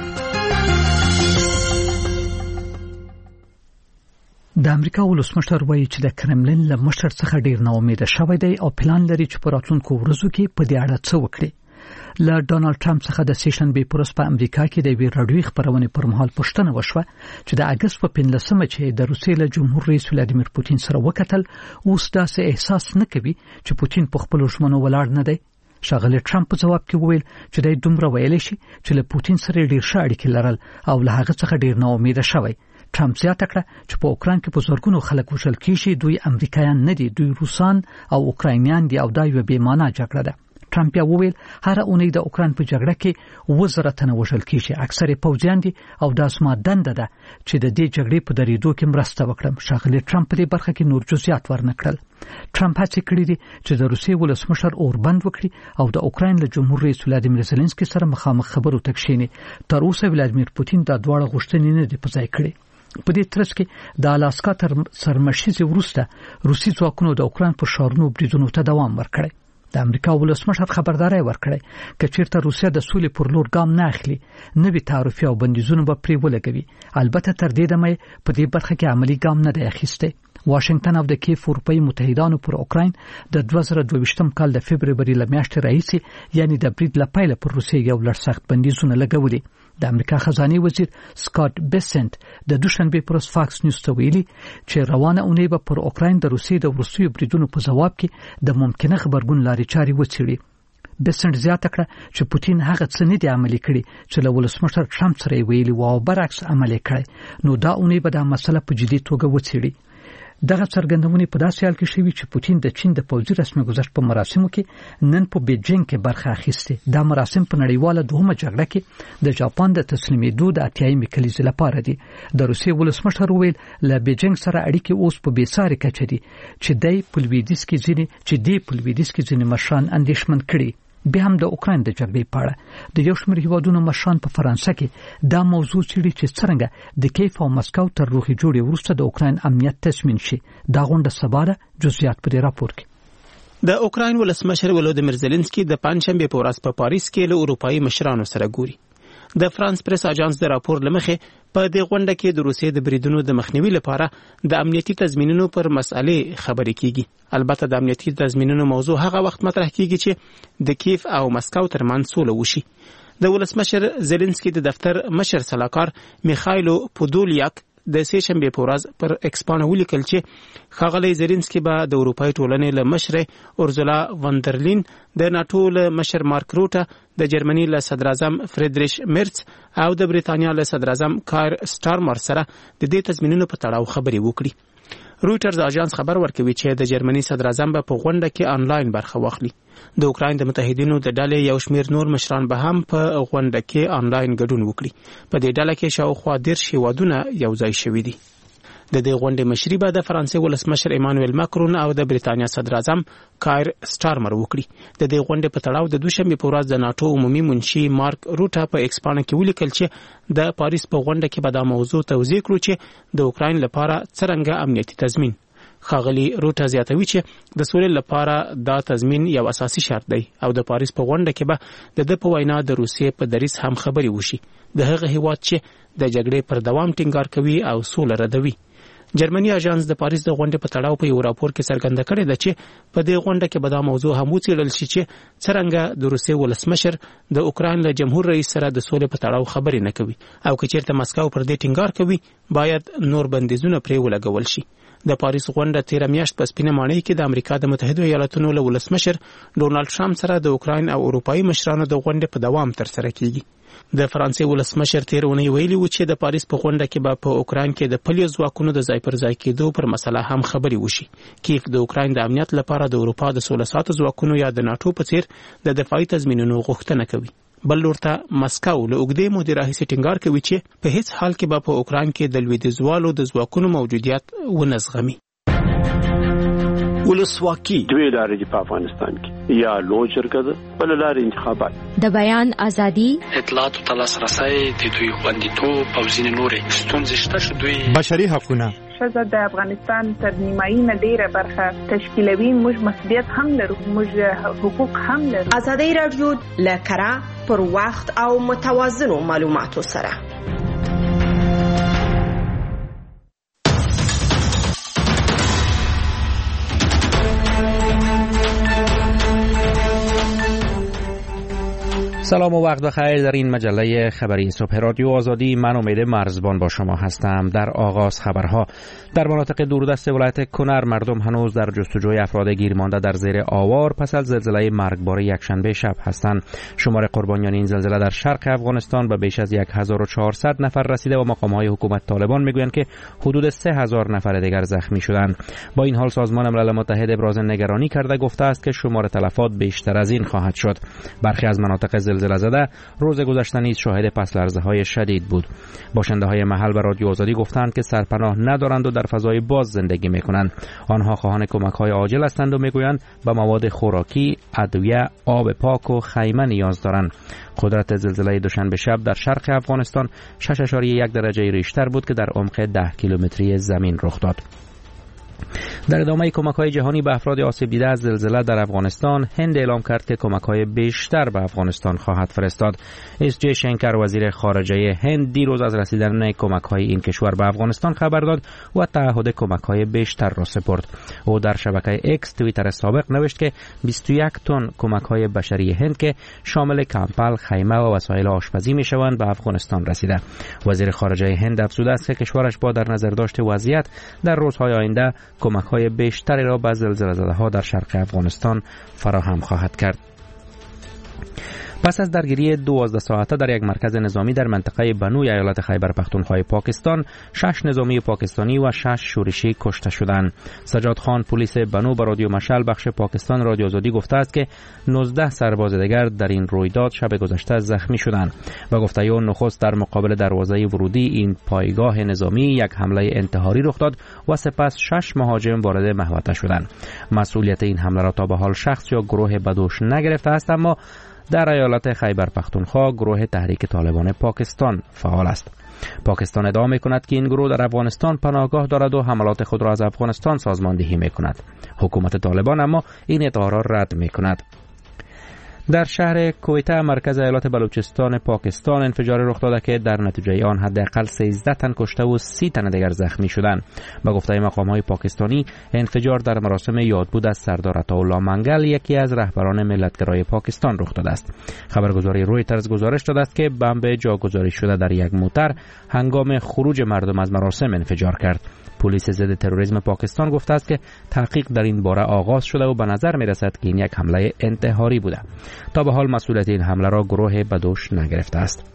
د امریکا ولسمشر وایي چې د کرملین له مشر څخه ډیر نا امیده شوی دی او پلان لري چې په راتلونکو ورځو کې په دې اړه څه وکړي. له ډونالد ټرمپ څخه د سیشنبې په ورځ په امریکا کې د یوې راډیویي خبرونې پر مهال پوښتنه وشوه چې د اګست په 15مه چې د روسیې له جمهور رئیس ولادیمیر پوتین سره وکتل، اوس داسې احساس نه کوي چې پوتین په خپل ژمنو ولاړ نه دی. ښاغلی ټرمپ په جواب کې وویل چې دوی دومره ویلی شي چې له پوتین سره ډیر ښه اړیکې لرل او له هغه څخه ډیر نا امیده شوی. ټرمپ زیاته کړه چې په اوکران کې په زرګونو خلک وژل کیږي، دوی امریکایان نه دي، دوی روسان او اوکراینیان دي او دا یو بې معنا جګړه ده. ټرمپ یې وویل هر اونۍ د اوکران په جګړه کې 1000 تنه وژل کیږي، اکثر پوځیان دي او دا زما دنده ده چې د دې جګړې په دریدو کې مرسته وکړم. ښاغلی ټرمپ په دې برخه کې نور جزئیات ورنکړل. ټرمپ هڅه کړې دي چې د روسیې ولسمشر اوربند وکړي او د اوکراین له جمهور رئیس ولادیمیر زيلنسکي سره مخامخ خبرو ته کښیني. تر اوسه ولادیمیر پوتین دا دواړه غوښتنې نه دي په ځای کړې. په دې ترڅ کې د الاسکا تر سرمشیزې وروسته روسي ځواکونو د اوکران په ښارونو بریدونو ته دوام ورکړی. د امریکا ولسمشر خبرداري ورکړی چې چیرته روسیا د سولې پر لور ګام نه اخلي، نوي تعرفې او بندیزونه به پرې ولګوي. البته تر دې دمه په دې برخه کې عملی ګام نه دی اخیستی. واشنگټن او د کیف اروپایي متحدانو پر اوکراین د 2022 کال د فبرवरी لمیاشتې راهیسې یعنی د برید لپاره پر روسیې یو لړ سخت بندیزونه لګولي. د امریکا خزانه وزیر سکاټ بیسنت د دوشنبه پر فاکس نیوز ته ویلي چې روانه اونۍ به پر اوکراین د روسیې د وروستیو بریدونو په جواب کې د ممکنه خبرګون لارې چارې وڅېړي. بیسنت زیاته کړه چې پوتین هغه څه نه دی عملي کړی چې له ولسمشر ټرمپ سره ویلي و او برعکس عملي کړی، نو دا اونۍ به د مسله په جدي توګه وڅېړي. دغه څرګندونې په داسې حال کې شوي چې پوتین د چین د پوځي رسمي گذشت په مراسمو کې نن په بیجینګ کې برخه اخیسته. دا مراسم په نړیواله دوهمه جګړه کې د جاپان د تسلیمېدو د 80مې کلیزې لپاره دي. د روسیې ولسمشر وویل له بیجینګ سره اړیکې اوس په بیسارې کچه دي چې د پلویدیس کې ځینې مشران اندېښمن کړي. به هم د اوکران د جګړې په اړه د یو شمېر هیوادونو مشران په فرانسه کې دا موضوع څېړي چې څنګه د کیف او مسکو تر روغې جوړې وروسته د اوکران امنیت تضمین شي. دا غونډه سبا جزئیات په دې راپور کې. د اوکران ولسمشر ولادیمیر زيلنسکي د پنځشنبه په ورځ په پاریس کې له اروپایي مشرانو سره ګوري. د فرانس پریس اژانس د راپور لمخې په دې غونډه کې د روسیې د بریدونو د مخنیوي لپاره د امنیتي تضمینونو پر مسالې خبرې کیږي. البته د امنیتي تضمینونو موضوع هغه وخت مطرح کیږي چې د کیف او مسکو ترمنځ سوله وشي. د ولسمشر زيلنسکي د دفتر مشر سلاکار میخایلو پودولیاک د سهشنبه په ورځ پر ایکس باندې ولیکل چې ښاغلی زيلنسکي به د اروپای ټولنې له مشر اورزولا وندرلین، د ناتو له مشر مارک روټه، د جرمني له صدر اعظم فریدریش مرц او د بریتانیا له صدر اعظم کایر سټارمر سره د دې تضمینونو په تړاو خبرې وکړي. رویټرز اژانس خبر ورکوي چې د جرمني صدر اعظم په غونډه کې آنلاین برخه واخلي. د اوکراین د متحدینو د ډلې یو شمېر نور مشران به هم په غونډه کې آنلاین ګډون وکړي. په دې ډله کې شاوخوا 10 هیوادونه یو ځای شوي دي. د دې غونډې مشري به د فرانسې ولسمشر ایمانوئل ماکرون او د بریتانیا صدر اعظم کایر سټارمر وکړي. د دې غونډې په تړاو د دوشنبه په ورځ د ناتو عمومي منشي مارک روټه په ایکس باندې کې ولیکل چې د پاریس په غونډه کې به دا موضوع توضیح کړو چې د اوکراین لپاره څرنګه امنیتي تضمین. ښاغلی روټه زیاتوي چې د سولې لپاره دا تضمین یو اساسي شرط دی او د پاریس په غونډه کې به د په وینا د روسیې په دریځ هم خبرې وشي، د هغه هیواد چې د جګړې پر دوام ټینګار کوي او سوله ردوي. جرمني اژانس د پاریس د غونډې په تړاو په یو راپور کې څرګنده کړې ده چې په دې غونډه کې به دا موضوع هم وڅېړل شي چې څرنګه د روسیې ولسمشر د اوکراین له جمهور رئیس سره د سولې په تړاو خبرې نه کوي او که چیرته مسکو پر دې ټینګار کوي باید نور بندیزونه پرې ولګول شي. د پاریس غونډه 13 میاشت په سپینه ماڼۍ کې د امریکا د متحده ایالاتونو له ولسمشر ډونالد ټرمپ سره د اوکراین او اروپایي مشرانو د غونډې په دوام تر سره کیږي. د فرانسې ولسمشر تیرونی ویلي و چې د پاریس په غونډه کې به په اوکراین کې د پلیو ځواکونو د ځای پر ځای کېدو پر مسله هم خبرې وشي. کیف د اوکراین د امنیت لپاره د اروپا د 16 ساعته ځواکونو یا د ناتو په څیر د دفاعي تضمینونو غوښتنه کوي. بل لورته مسکو له اوږدې مودې راهیسې ټینګار کوي چې په هیڅ حال کې به په اوکراین کې د لویدیځوالو د ځواکونو موجودیت ونه زغمي. ولسواکي دوی لارې په افغانستان کې یا لوی جرګه ده بل لارې انتخابات د بیان ازادي اطلاعات او لاسرسي د دوی خوندیتوب او ځینې نورې ستونزې شته چې دوی بشري حقوقونه ښځه د افغانستان تر نیمایي نه ډیره برخه تشکیلوي. موږ مسؤلیت هم لرو، موږ حقوق هم لرو. ازادي رادیو لکره پر وخت او متوازنو معلوماتو سره. سلام و وقت بخیر. در این مجله خبری صبح رادیو آزادی من امید مرزبان با شما هستم. در آغاز خبرها: در مناطق دوردست ولایت کنر مردم هنوز در جستجوی افراد گیر مانده در زیر آوار پس از زلزله مرگبار یکشنبه شب هستند. شمار قربانیان این زلزله در شرق افغانستان به بیش از 1400 نفر رسیده و مقام‌های حکومت طالبان میگویند که حدود 3000 نفر دیگر زخمی شدند. با این حال سازمان ملل متحد ابراز نگرانی کرده گفته است که شمار تلفات بیشتر از این خواهد شد. برخی از مناطق زلزله زده روز گذشته نیز شاهد پس‌لرزه‌های شدید بود. باشنده‌های محل به رادیو آزادی گفتند که سرپناه ندارند و در فضای باز زندگی می‌کنند. آنها خواهان کمک‌های عاجل هستند و می‌گویند به مواد خوراکی، ادویه، آب پاک و خیمه نیاز دارند. قدرت زلزله دوشنبه شب در شرق افغانستان 6.1 درجه ریشتر بود که در عمق 10 کیلومتری زمین رخ داد. در ادامه کمک‌های جهانی به افراد آسیب دیده از زلزله در افغانستان، هند اعلام کرد که کمک‌های بیشتر به افغانستان خواهد فرستاد. اس جی شنکر وزیر خارجه هند دیروز از رسیدن کمک‌های این کشور به افغانستان خبر داد و تعهد کمک‌های بیشتر را سپرد. او در شبکه ایکس توییتر سابق نوشت که 21 تن کمک‌های بشری هند که شامل کمپل، خیمه و وسایل آشپزی می‌شوند به افغانستان رسیده. وزیر خارجه هند افزوده است که کشورش با در نظر داشت وضعیت در روزهای آینده کمک‌های بیشتری را به زلزله‌زده‌ها در شرق افغانستان فراهم خواهد کرد. پس از درگیری 12 ساعته در یک مرکز نظامی در منطقه بنو ایالت خیبر پختونخوا پاکستان، 6 نظامی پاکستانی و 6 شورشی کشته شدند. سجاد خان پلیس بنو به رادیو مشعل بخش پاکستان رادیو آزادی گفته است که 19 سرباز دیگر در این رویداد شب گذشته زخمی شدند و گفته او نخست در مقابل دروازه ورودی این پایگاه نظامی یک حمله انتحاری رخ داد و سپس 6 مهاجم وارد محوطه شدند. مسئولیت این حمله را تا به حال شخص یا گروه بدوش نگرفته است، اما در ایالت خیبر پختونخوا گروه تحریک طالبان پاکستان فعال است. پاکستان ادعا می‌کند که این گروه در افغانستان پناهگاه دارد و حملات خود را از افغانستان سازماندهی می‌کند. حکومت طالبان اما این ادعا را رد می‌کند. در شهر کویته مرکز ایالت بلوچستان پاکستان انفجار رخ داده که در نتیجه آن حداقل 13 تن کشته و 30 تن دیگر زخمی شدند. به گفته مقام‌های پاکستانی انفجار در مراسم یادبود از سردار عطاالله منگل، یکی از رهبران ملتگرای پاکستان رخ داده است. خبرگزاری رویترز گزارش داده است که بمب جاگذاری شده در یک موتر هنگام خروج مردم از مراسم انفجار کرد. پلیس ضد تروریسم پاکستان گفته است که تحقیق در این باره آغاز شده و به نظر می رسد که این یک حمله انتحاری بوده. تا به حال مسئولیت این حمله را گروه بدوش نگرفته است.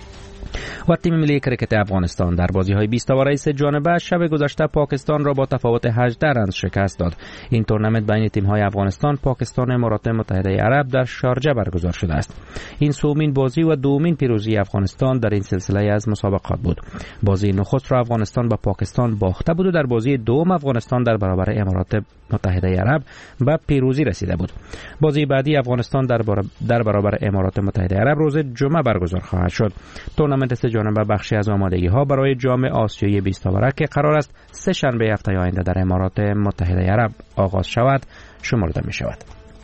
و تیم ملی کرکت افغانستان در بازی‌های 20 اوره سه جانبه شب گذشته پاکستان را با تفاوت 18 رن شکست داد. این تورنمنت بین تیم‌های افغانستان، پاکستان و امارات متحده عرب در شارجه برگزار شده است. این سومین بازی و دومین پیروزی افغانستان در این سلسله از مسابقات بود. بازی نخست را افغانستان با پاکستان باخته بود و در بازی دوم افغانستان در برابر امارات متحده عرب به پیروزی رسیده بود. بازی بعدی افغانستان در برابر امارات متحده عرب روز جمعه برگزار خواهد شد. تورنمنت سه جانبه بخشی از آمادگی‌ها برای جام آسیایی 20 اوره که قرار است سه شنبه هفته آینده در امارات متحده عرب آغاز شود شمرده می شود.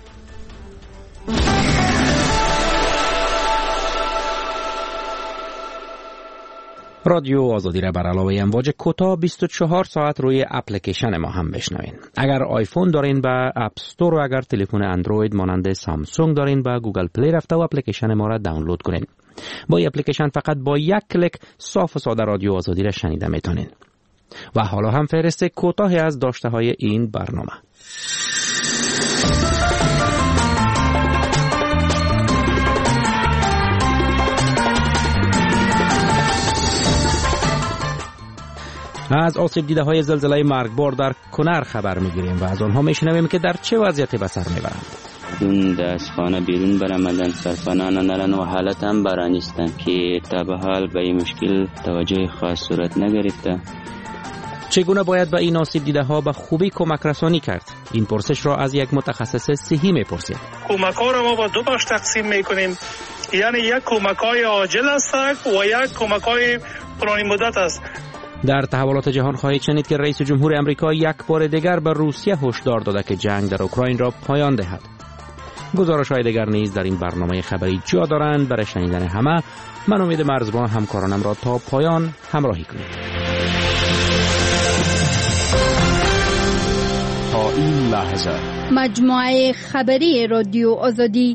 رادیو آزادی را بر علاوه امواج کوتاه 24 ساعت روی اپلیکیشن ما هم بشنوین. اگر آیفون دارین به اپ استور و اگر تلفن اندروید مانند سامسونگ دارین به گوگل پلی رفته و اپلیکیشن ما را دانلود کنین. با این اپلیکیشن فقط با یک کلیک صاف و ساده رادیو آزادی را شنیده میتونین. و حالا هم فهرست کوتاهی از داشته های این برنامه. از آسیب دیده های زلزله مرگبار در کنر خبر میگیریم و از آنها میشنویم که در چه وضعیتی به سر میبرند. اون از خانه بیرون برآمدن، سرپناه نرن و حالت هم برانیستن که تا به حال به این مشکل توجه خاص صورت نگرفته. چگونه باید به این آسیب دیده ها به خوبی کمک رسانی کرد؟ این پرسش را از یک متخصص صحی میپرسیم. کمک ها را ما با دو بخش تقسیم میکنیم، یعنی یک کمک های عاجل است و یک کمک های طولانی مدت است. در تحولات جهان خواهید شنید که رئیس جمهور امریکا یک بار دیگر به روسیه هشدار داده که جنگ در اوکراین را پایان دهد. گزارش‌های دیگر نیز در این برنامه خبری جا دارند. برای شنیدن همه من امید مرزبان همکارانم را تا پایان همراهی کنید. تا این لحظه مجموعه خبری رادیو آزادی.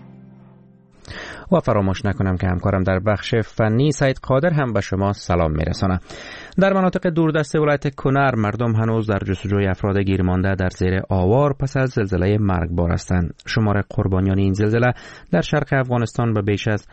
و فراموش نکنم که همکارم در بخش فنی سعید قادر هم به شما سلام میرسانه. در مناطق دوردست ولایت کنر مردم هنوز در جستجوی افراد گیرمانده در زیر آوار پس از زلزله مرگبار هستند. شمار قربانیان این زلزله در شرق افغانستان به بیش از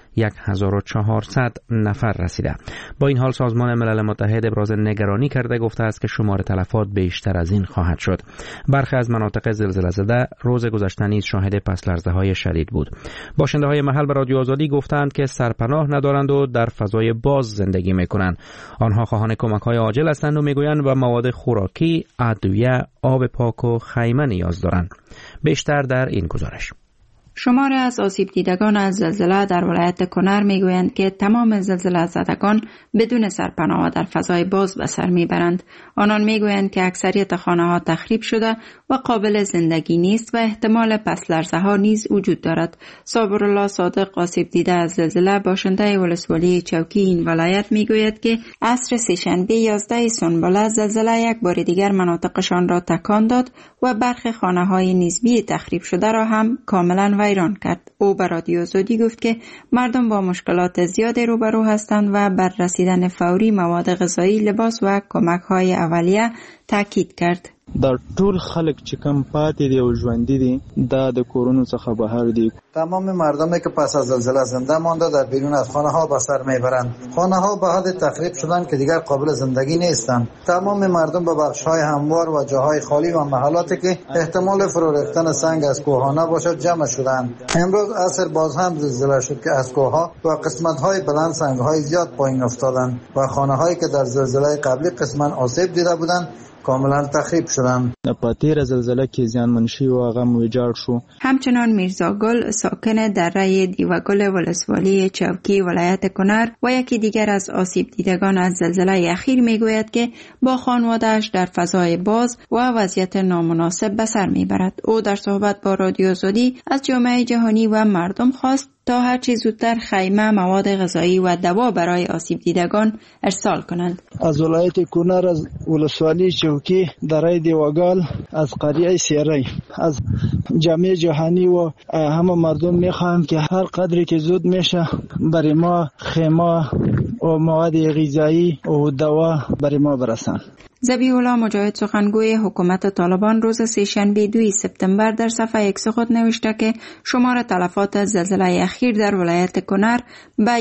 1400 نفر رسیده. با این حال سازمان ملل متحد ابراز نگرانی کرده گفته است که شمار تلفات بیشتر از این خواهد شد. برخی از مناطق زلزله زده روز گذشته نیز شاهد پس‌لرزه‌های شدید بود. باشنده‌های محل به رادیو آزادی گفتند که سرپناه ندارند و در فضای باز زندگی می‌کنند. آنها خواهان کمک‌های عاجل هستند و میگویند به مواد خوراکی، ادویه، آب پاک و خیمه نیاز دارند. بیشتر در این گزارش. شمار از آسیب دیدگان از زلزله در ولایت کنر میگویند که تمام زلزله زدگان بدون سرپناه و در فضای باز به سر میبرند. آنان میگویند که اکثریت خانه‌ها تخریب شده و قابل زندگی نیست و احتمال پس‌لرزه‌ها نیز وجود دارد. صابرالله صادق آسیب دیده از زلزله باشنده ولسوالی چوکی این ولایت میگوید که عصر سه‌شنبه 11 سنبله زلزله یک بار دیگر مناطقشان را تکان داد و برخی خانه‌های نسبی تخریب شده را هم کاملا ویران کرد. او به رادیو آزادی گفت که مردم با مشکلات زیادی روبرو هستند و بر رسیدن فوری مواد غذایی، لباس و کمک‌های اولیه تاکید کرد. دا ټول خلک چې کم پاتې دي او ژوندي دي دا د کورونو څخه بهر دي. تمام مردمی که پس از زلزله زنده مانده در بیرون از خانه ها به سر میبرند. خانه ها به حد تخریب شدند که دیگر قابل زندگی نیستند. تمام مردم به بخش های هموار و جاهای خالی و محلاتی که احتمال فرو ریختن سنگ از کوه‌ها نباشد جمع شدند. امروز عصر باز هم زلزله شد که از کوه‌ها و قسمت های بلند سنگ های زیاد پایین افتادند و خانه هایی که در زلزله قبلی قسما آسیب دیده بودند کاملا تخریب شدند. په تیر زلزله کې زیانمن شوي و هغه ویجاړ شو. همچنان میرزا گل ساکن دره دیوگل ولسوالی چوکی ولایت کنر و یکی دیگر از آسیب دیدگان از زلزله اخیر میگوید که با خانواده‌اش در فضای باز و وضعیت نامناسب به سر میبرد. او در صحبت با رادیو آزادی از جامعه جهانی و مردم خواست تا هر چه زودتر خیمه، مواد غذایی و دوا برای آسیب دیدگان ارسال کنند. از ولایت کنر، از ولسوالی چوکی، دره دیوگل، از قریه سیری، از جامعه جهانی و همه مردم میخواهم که هر قدری که زود میشه برای ما خیمه و مواد غذایی و دوا برای ما برسن. ذبیح الله مجاهد سخنگوی حکومت طالبان روز سه‌شنبه 2 سپتامبر در صفحه اکس خود نوشته که شمار تلفات زلزله اخیر در ولایت کنر به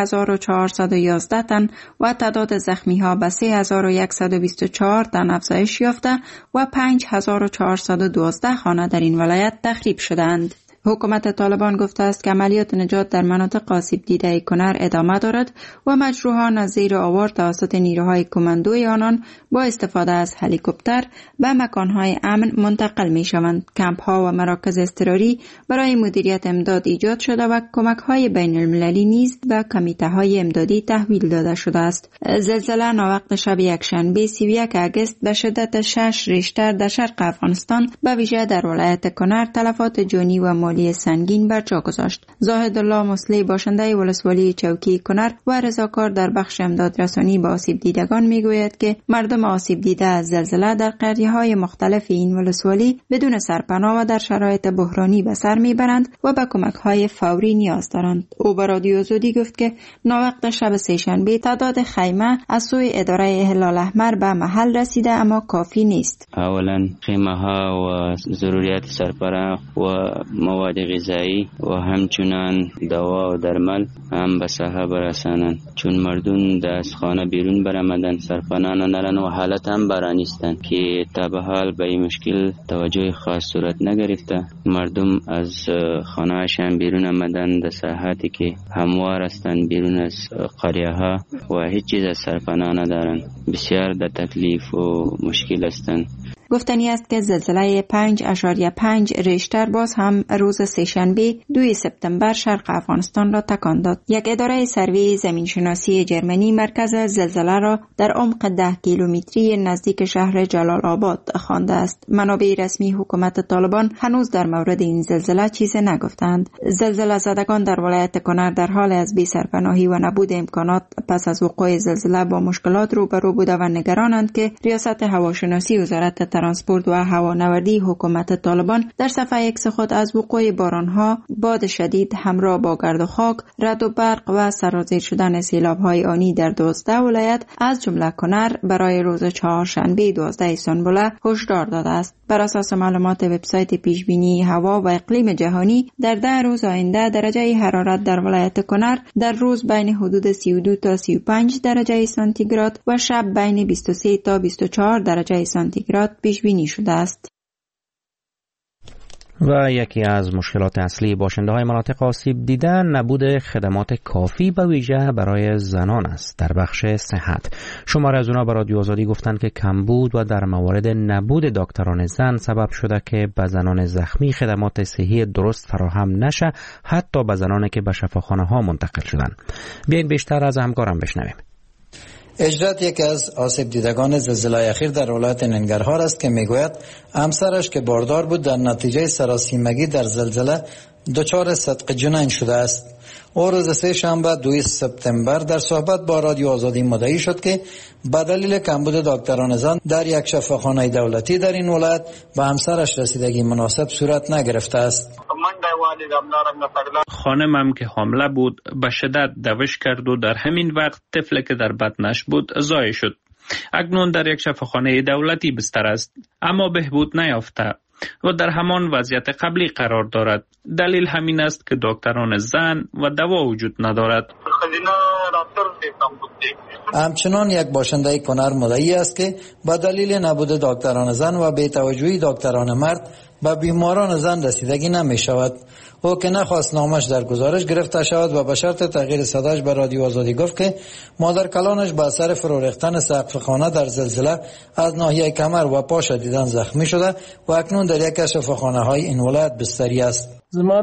1411 تن و تعداد زخمی ها به 3124 تن افزایش یافته و 5412 خانه در این ولایت تخریب شدند. حکومت طالبان گفته است که عملیات نجات در مناطق آسیب دیده کنر ادامه دارد و مجروحان از زیر آوار توسط نیروهای کماندوی آنان با استفاده از هلیکوپتر به مکانهای امن منتقل می شوند. کمپ ها و مراکز اضطراری برای مدیریت امداد ایجاد شده و کمک های بین المللی نیز به کمیته های امدادی تحویل داده شده است. زلزله ناوقت شب یکشنبه 31 اگست به شدت 6 ریشتر در شرق افغانستان به ویژه در ولایت کنر تلفات جانی و مالی سنگین بر جا گذاشت. زاهد الله مصلی باشنده ولسوالی چوکی کنر و رضاکار در بخش امداد رسانی به آسیب دیدگان میگوید که مردم آسیب دیده از زلزله در قریه‌های مختلف این ولسوالی بدون سرپناه و در شرایط بحرانی به سر میبرند و به کمک‌های فوری نیاز دارند. او به رادیو آزادی گفت که ناوقت شب سه‌شنبه تعداد خیمه از سوی اداره هلال احمر به محل رسیده اما کافی نیست. اولا خیمه ها و ضروریات سرپناه و مواد مواد غذایی و همچنان دوا و درمل هم به ساحه برسانند، چون مردم از خانه بیرون برآمدن سرپناه نرن و حالت هم برا نیستند که تا به حال به این مشکل توجه خاص صورت نگرفته. مردم از خانه‌شان بیرون آمدن در ساحاتی که هموار هستند بیرون از قریه ها و هیچ چیز از سرپناه ندارند. بسیار در تکلیف و مشکل هستند. گفتنی است که زلزله 5.5 ریشتر باز هم روز سه‌شنبه 2 سپتامبر شرق افغانستان را تکان داد. یک اداره سروی زمینشناسی جرمنی مرکز زلزله را در عمق 10 کیلومتری نزدیک شهر جلال آباد خوانده است. منابع رسمی حکومت طالبان هنوز در مورد این زلزله چیزی نگفتند. زلزله زدگان در ولایت کنر در حال از بی سرپناهی و نبود امکانات پس از وقوع زلزله با مشکلات روبرو بوده و نگرانند که ریاست هواشناسی وزارت ترانسپورت و هوانوردی حکومت طالبان در صفحه اکس خود از وقوع بارانها، باد شدید همراه با گرد و خاک، رعد و برق و سرازیر شدن سیلاب‌های آنی در 12 ولایت از جمله کنر برای روز چهارشنبه 12 سنبله هشدار داده است. بر اساس معلومات وبسایت پیشبینی هوا و اقلیم جهانی در 10 روز آینده درجه حرارت در ولایت کنر در روز بین حدود 32 تا 35 درجه سانتیگراد و شب بین 23 تا 24 درجه سانتیگراد پیش بینی شده است. و یکی از مشکلات اصلی باشنده های مناطق آسیب دیده نبود خدمات کافی به ویژه برای زنان است در بخش صحت. شماره از اونا به رادیو آزادی گفتند که کمبود و در موارد نبود دکتران زن سبب شده که به زنان زخمی خدمات صحی درست فراهم نشه، حتی به زنانی که به شفاخانه ها منتقل شدن. بیاین بیشتر از همکارم بشنویم. اجرت یکی از آسیب دیدگان زلزله اخیر در ولایت ننگرهار است که میگوید همسرش که باردار بود در نتیجه سراسیمگی در زلزله دچار صدق جنین شده است. او روز سه‌شنبه 2 سپتامبر در صحبت با رادیو آزادی مدعی شد که به دلیل کمبود دکتران زن در یک شفاخانه دولتی در این ولایت به همسرش رسیدگی مناسب صورت نگرفته است. خانمم که حامله بود به شدت دوش کرد و در همین وقت طفل که در بطنش بود ضایع شد. اکنون در یک شفاخانه دولتی بستر است، اما بهبود نیافته و در همان وضعیت قبلی قرار دارد. دلیل همین است که دکتران زن و دوا وجود ندارد. همچنان یک باشنده کنر مدعی است که به دلیل نبود دکتران زن و بی‌توجهی دکتران مرد به بیماران زن رسیدگی نمی شود. او که نخواست نامش در گزارش گرفته شود و به شرط تغییر صداش به رادیو آزادی گفت که مادر کلانش به اثر فرو ریختن سقف خانه در زلزله از ناحیه کمر و پا شدیداً زخمی شده و اکنون در یک از شفاخانه های این ولایت بستری است.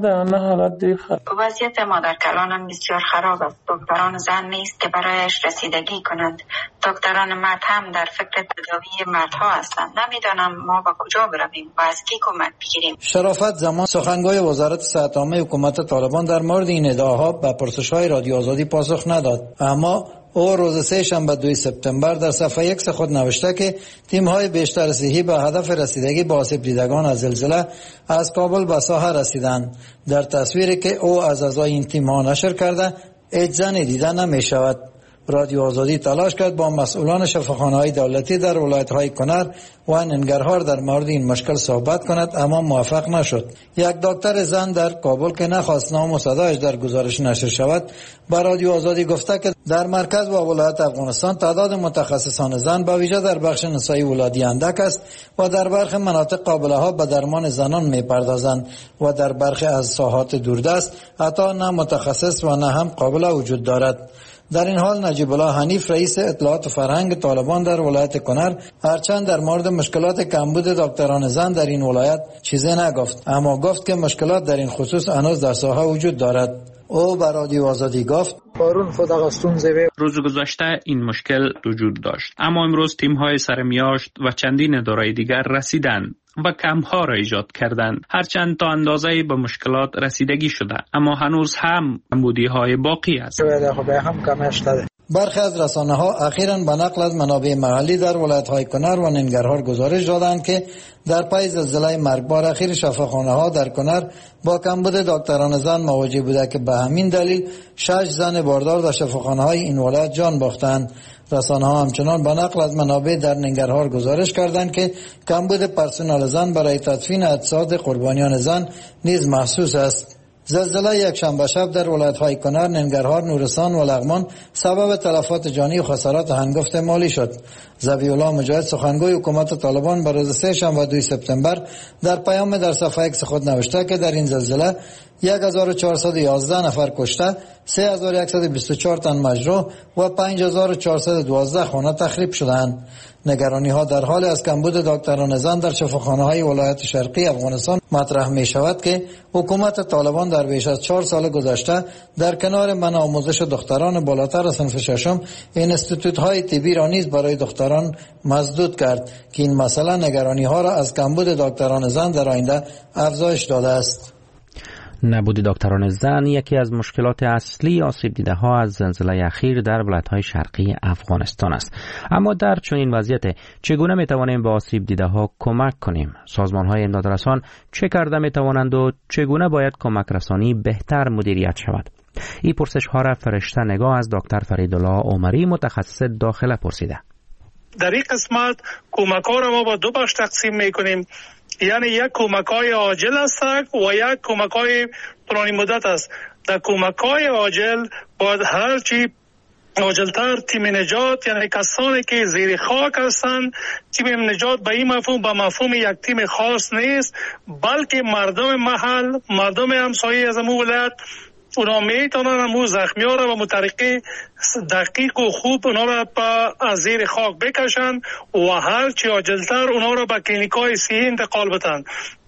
وضعیت مادر کلانم بسیار خراب است. دکتران زن نیست که برایش رسیدگی کنند. دکتران مرد هم در فکر تداوی مردها هستند. نمیدانم ما به کجا برویم و از کی کمک بگیریم. شرافت زمان سخنگوی وزارت صحت عامه حکومت طالبان در مورد این ادعاها به پرسش‌های رادیو آزادی پاسخ نداد، اما او روز سه‌شنبه 2 سپتامبر در صفحه اکس خود نوشته که تیم‌های بیشتر صحی به هدف رسیدگی به آسیب دیدگان از زلزله از کابل به ساحه رسیدند. در تصویری که او از اعضای این تیم‌ها نشر کرده هیچ زنی دیده نمی‌شود. رادیو آزادی تلاش کرد با مسئولان شفاخانه‌های دولتی در ولایت‌های کنر و ننگرهار در مورد این مشکل صحبت کند، اما موفق نشد. یک دکتر زن در کابل که نخواست نام و صدایش در گزارش نشر شود به رادیو آزادی گفته که در مرکز و ولایت افغانستان تعداد متخصصان زن به ویژه در بخش نسایی ولادی اندک است و در برخی مناطق قابله‌ها به درمان زنان می‌پردازند و در برخی از ساحات دوردست حتی نه متخصص و نه هم قابل وجود دارد. در این حال نجیب الله حنیف رئیس اطلاعات و فرهنگ طالبان در ولایت کنر هرچند در مورد مشکلات کمبود دکتران زن در این ولایت چیزی نگفت، اما گفت که مشکلات در این خصوص هنوز در ساحه وجود دارد. او به رادیو آزادی گفت روز گذشته این مشکل وجود داشت، اما امروز تیم‌های سرمیاشت و چندین اداره دیگر رسیدند و کمپ‌ها را ایجاد کردند. هرچند تا اندازه‌ای به مشکلات رسیدگی شده، اما هنوز هم کمبودی‌های باقی است. برخی از رسانه‌ها اخیراً به نقل از منابع محلی در ولایت‌های کنر و ننگرهار گزارش دادند که در پی زلزله مرگبار اخیر شفاخانه‌ها در کنر با کمبود دکتران زن مواجه بوده که به همین دلیل 6 زن باردار در شفاخانه‌های این ولایت جان باختند. رسانه‌ها همچنان به نقل از منابع در ننگرهار گزارش کردند که کمبود پرسنل زن برای تدفین اجساد قربانیان زن نیز محسوس است. زلزله یک شنبه شب در ولایت‌های کنر، ننگرهار، نورستان و لغمان سبب تلفات جانی و خسارات هنگفت مالی شد. ذبیح‌الله مجاهد سخنگوی حکومت طالبان به روز 3 شنبه 2 سپتامبر در پیام در صفحه ایکس خود نوشته که در این زلزله 1411 نفر کشته، 3124 تن مجروح و 5412 خانه تخریب شدند. نگرانی ها در حال از کمبود دکتران زن در شفاخانه های ولایت شرقی افغانستان مطرح می شود که حکومت طالبان در بیش از 4 سال گذشته در کنار منع آموزش دختران بالاتر از صنف ششم اینستیتوت های طبی را نیز برای دختران مسدود کرد که این مسئله نگرانی ها را از کمبود دکتران زن در آینده افزایش داده است. نبود دکتران زن یکی از مشکلات اصلی آسیب دیده ها از زلزله اخیر در ولایت‌های شرقی افغانستان است. اما در چنین وضعیت چگونه می‌توانیم به آسیب دیده ها کمک کنیم؟ سازمان‌های امدادرسان چه کرده می‌توانند و چگونه باید کمک رسانی بهتر مدیریت شود؟ این پرسش‌ها را فرشته نگاه از دکتر فریدالله عمری متخصص داخله پرسیده. در این قسمت کمک‌ها را ما با دو بخش تقسیم می‌کنیم. یعنی یک کمک‌های عاجل است و یک کمک‌های طولانی مدت است. در کمک‌های عاجل باید هرچی عاجل‌تر تیم نجات، یعنی کسانی که زیر خاک هستند، تیم نجات به این مفهوم به مفهوم یک تیم خاص نیست، بلکه مردم محل، مردم همسایه از امو ولایت، اونا میتونن امو زخمی ها را به طریقه دقیق و خوب اونا را از زیر خاک بکشن و هرچی عاجل‌تر اونا را به کلینیک‌های صحی انتقال بدن.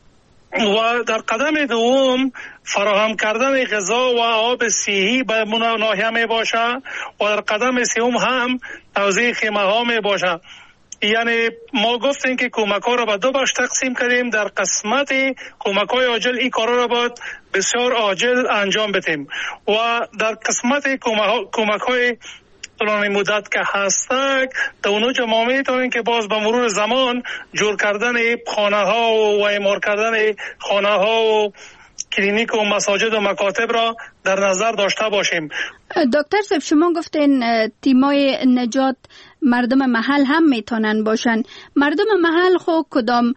و در قدم دوم فراهم کردن غذا و آب صحی به ناحیه می باشه و در قدم سوم هم توزیع خیمه ها می باشه. یعنی ما گفتیم که کمک ها را به دو بخش تقسیم کردیم. در قسمت کمک های عاجل این کارا را باید بسیار عاجل انجام بدیم و در قسمت کمک های طولانی مدت که هستند در اونجا ما میتونیم که باز به مرور زمان جور کردن خانه ها و اعمار کردن خانه ها و کلینیک و مساجد و مکاتب را در نظر داشته باشیم. دکتر صاحب شما گفتین تیمای نجات مردم محل هم میتونن باشن. مردم محل خو کدام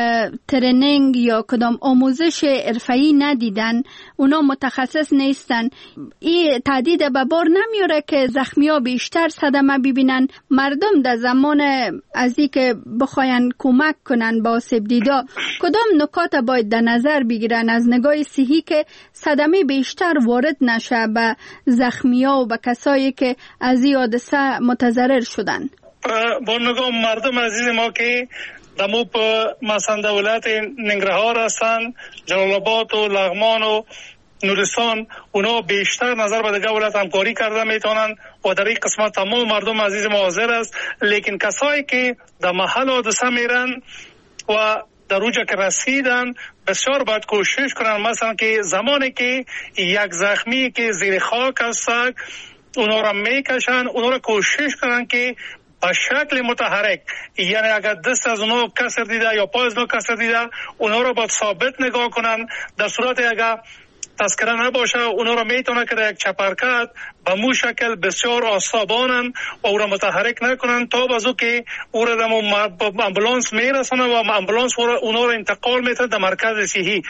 ترنینگ یا کدام آموزش حرفه‌ای ندیدن، اونا متخصص نیستن. این تهدید به بار نمیاره که زخمی‌ها بیشتر صدمه ببینن؟ مردم در زمان از این که بخواین کمک کنن با آسیب دیده کدام نکات باید در نظر بگیرن از نگاه صحی که صدمه بیشتر وارد نشه به زخمی‌ها و به کسایی که از این حادثه متضرر شدن؟ با نگاه مردم عزیز ما که دمو مثلا ولایت ننگرهار هستن، جلال آباد و لغمان و نورستان، اونا بیشتر نظر به دیگه ولایت همکاری کرده میتونن و در این قسمت تمام مردم عزیز ما حاضر است. لیکن کسایی که در محل حادثه میرن و در اونجا که رسیدن بسیار باید کوشش کنن، مثلا که زمانی که یک زخمی که زیر خاک هست اونا را میکشن، اونا را کوشش کنن که به شکل متحرک، یعنی اگر دست از اونا کسر دیده یا پای از اونا کسر دیده اونا را باید ثابت نگاه کنن. در صورت اگر تذکره نباشه اونا را میتونه که در یک چپرکت به مو شکل بسیار آسابانن و او را متحرک نکنن تا بازو که او را در امبولانس میرسنن و امبولانس اونا را انتقال میتونه در مرکز صحی.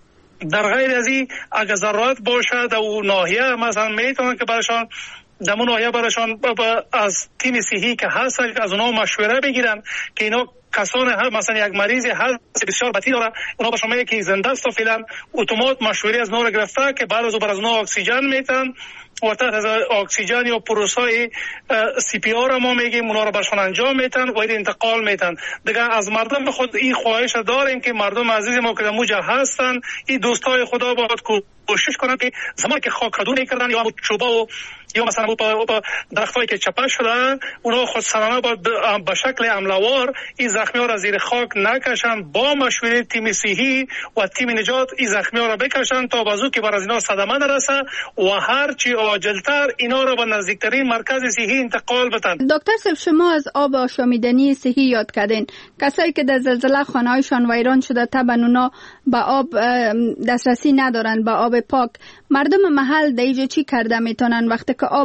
در غیر از این اگر ضرورت باشه در اون ناحیه مثلا میتونن که برشان دمون ناحیه برشان از تیم صحی که هست از اونا مشوره بگیرن که اینا کسان مثلا یک مریض هست بسیار بدی داره، اونا با شما که زنده است فعلا اتومات مشوره از نور گرفته که بعد از بر از نور اکسیژن میتن و تحت از اکسیژن یا پروسای سی پی آر ما میگیم اونا رو برشان انجام میتن و انتقال میتن. دیگه از مردم خود این خواهش داریم که مردم عزیز ما که در موجه هستن این دوستای خدا باید کوشش کنن که زمانی که خاک ردو میکردن یا چوبا و یا مثلا با درختایی که چپه شدن اونا خود سرانه باید به شکل عملوار این زخمی‌ها را زیر خاک نکشند، با مشورت تیم صحی و تیم نجات این زخمی‌ها را بکشند تا بازو که بر از اینا صدمه نرسه و هر چی عاجلتر اینا را به نزدیکترین مرکز صحی انتقال بدن. دکتر صاحب، شما از آب آشامیدنی صحی یاد کردین. کسایی که در زلزله خانه‌هایشان ویران شده طبعا اونا به آب دسترسی ندارن، به آب پاک. مردم محل دیگه چی کرده میتونن وقتی که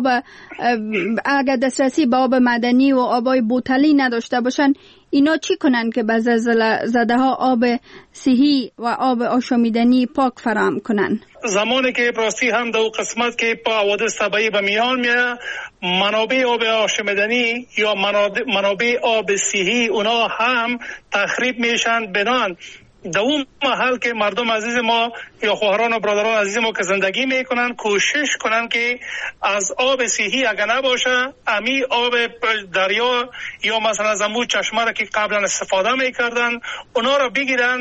اگر دسترسی به آب معدنی و آبای بوتلی نداشته باشن، اینا چی کنن که به زلزله زده ها آب صحی و آب آشامیدنی پاک فراهم کنن؟ زمانی که راستی هم در قسمت که با حوادث طبیعی به میان میاد، منابع آب آشامیدنی یا منابع آب صحی اونا هم تخریب میشن. بنان در اون محل که مردم عزیز ما یا خواهران و برادران عزیز ما که زندگی میکنن کوشش کنن که از آب صحی اگر نباشه، امی آب دریا یا مثلا زمو چشمه را که قبلا استفاده میکردن اونا را بگیرن،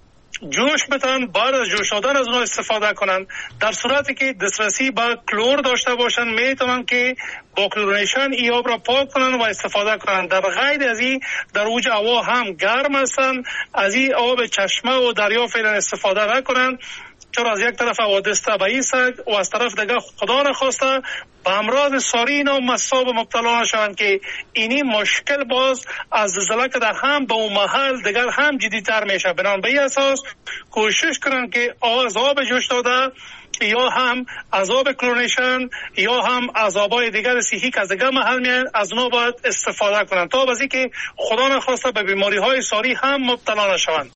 جوش بتن، بعد از جوش دادن از اونها استفاده کنن. در صورتی که دسترسی به کلور داشته باشن میتونن که با کلورینیشن ای آب را پاک کنن و استفاده کنن. در غیر از این در اوج هوا هم گرم هستن، از این آب چشمه و دریا فعلا استفاده نکنن، چرا از یک طرف حوادث طبیعی است و از طرف دیگه خدا نخواسته به امراض ساری اینا مصاب مبتلا نشوند که اینی مشکل باز از زلزله که در هم به اون محل دیگر هم جدی‌تر میشه. بنابراین به این اساس کوشش کنن که از آب جوش داده یا هم از آب کلورینیشن یا هم از آبای دیگر صحی که از دیگر محل میان از اونها باید استفاده کنن تا بازی که خدا نخواسته به بیماری‌های ساری هم مبتلا نشوند.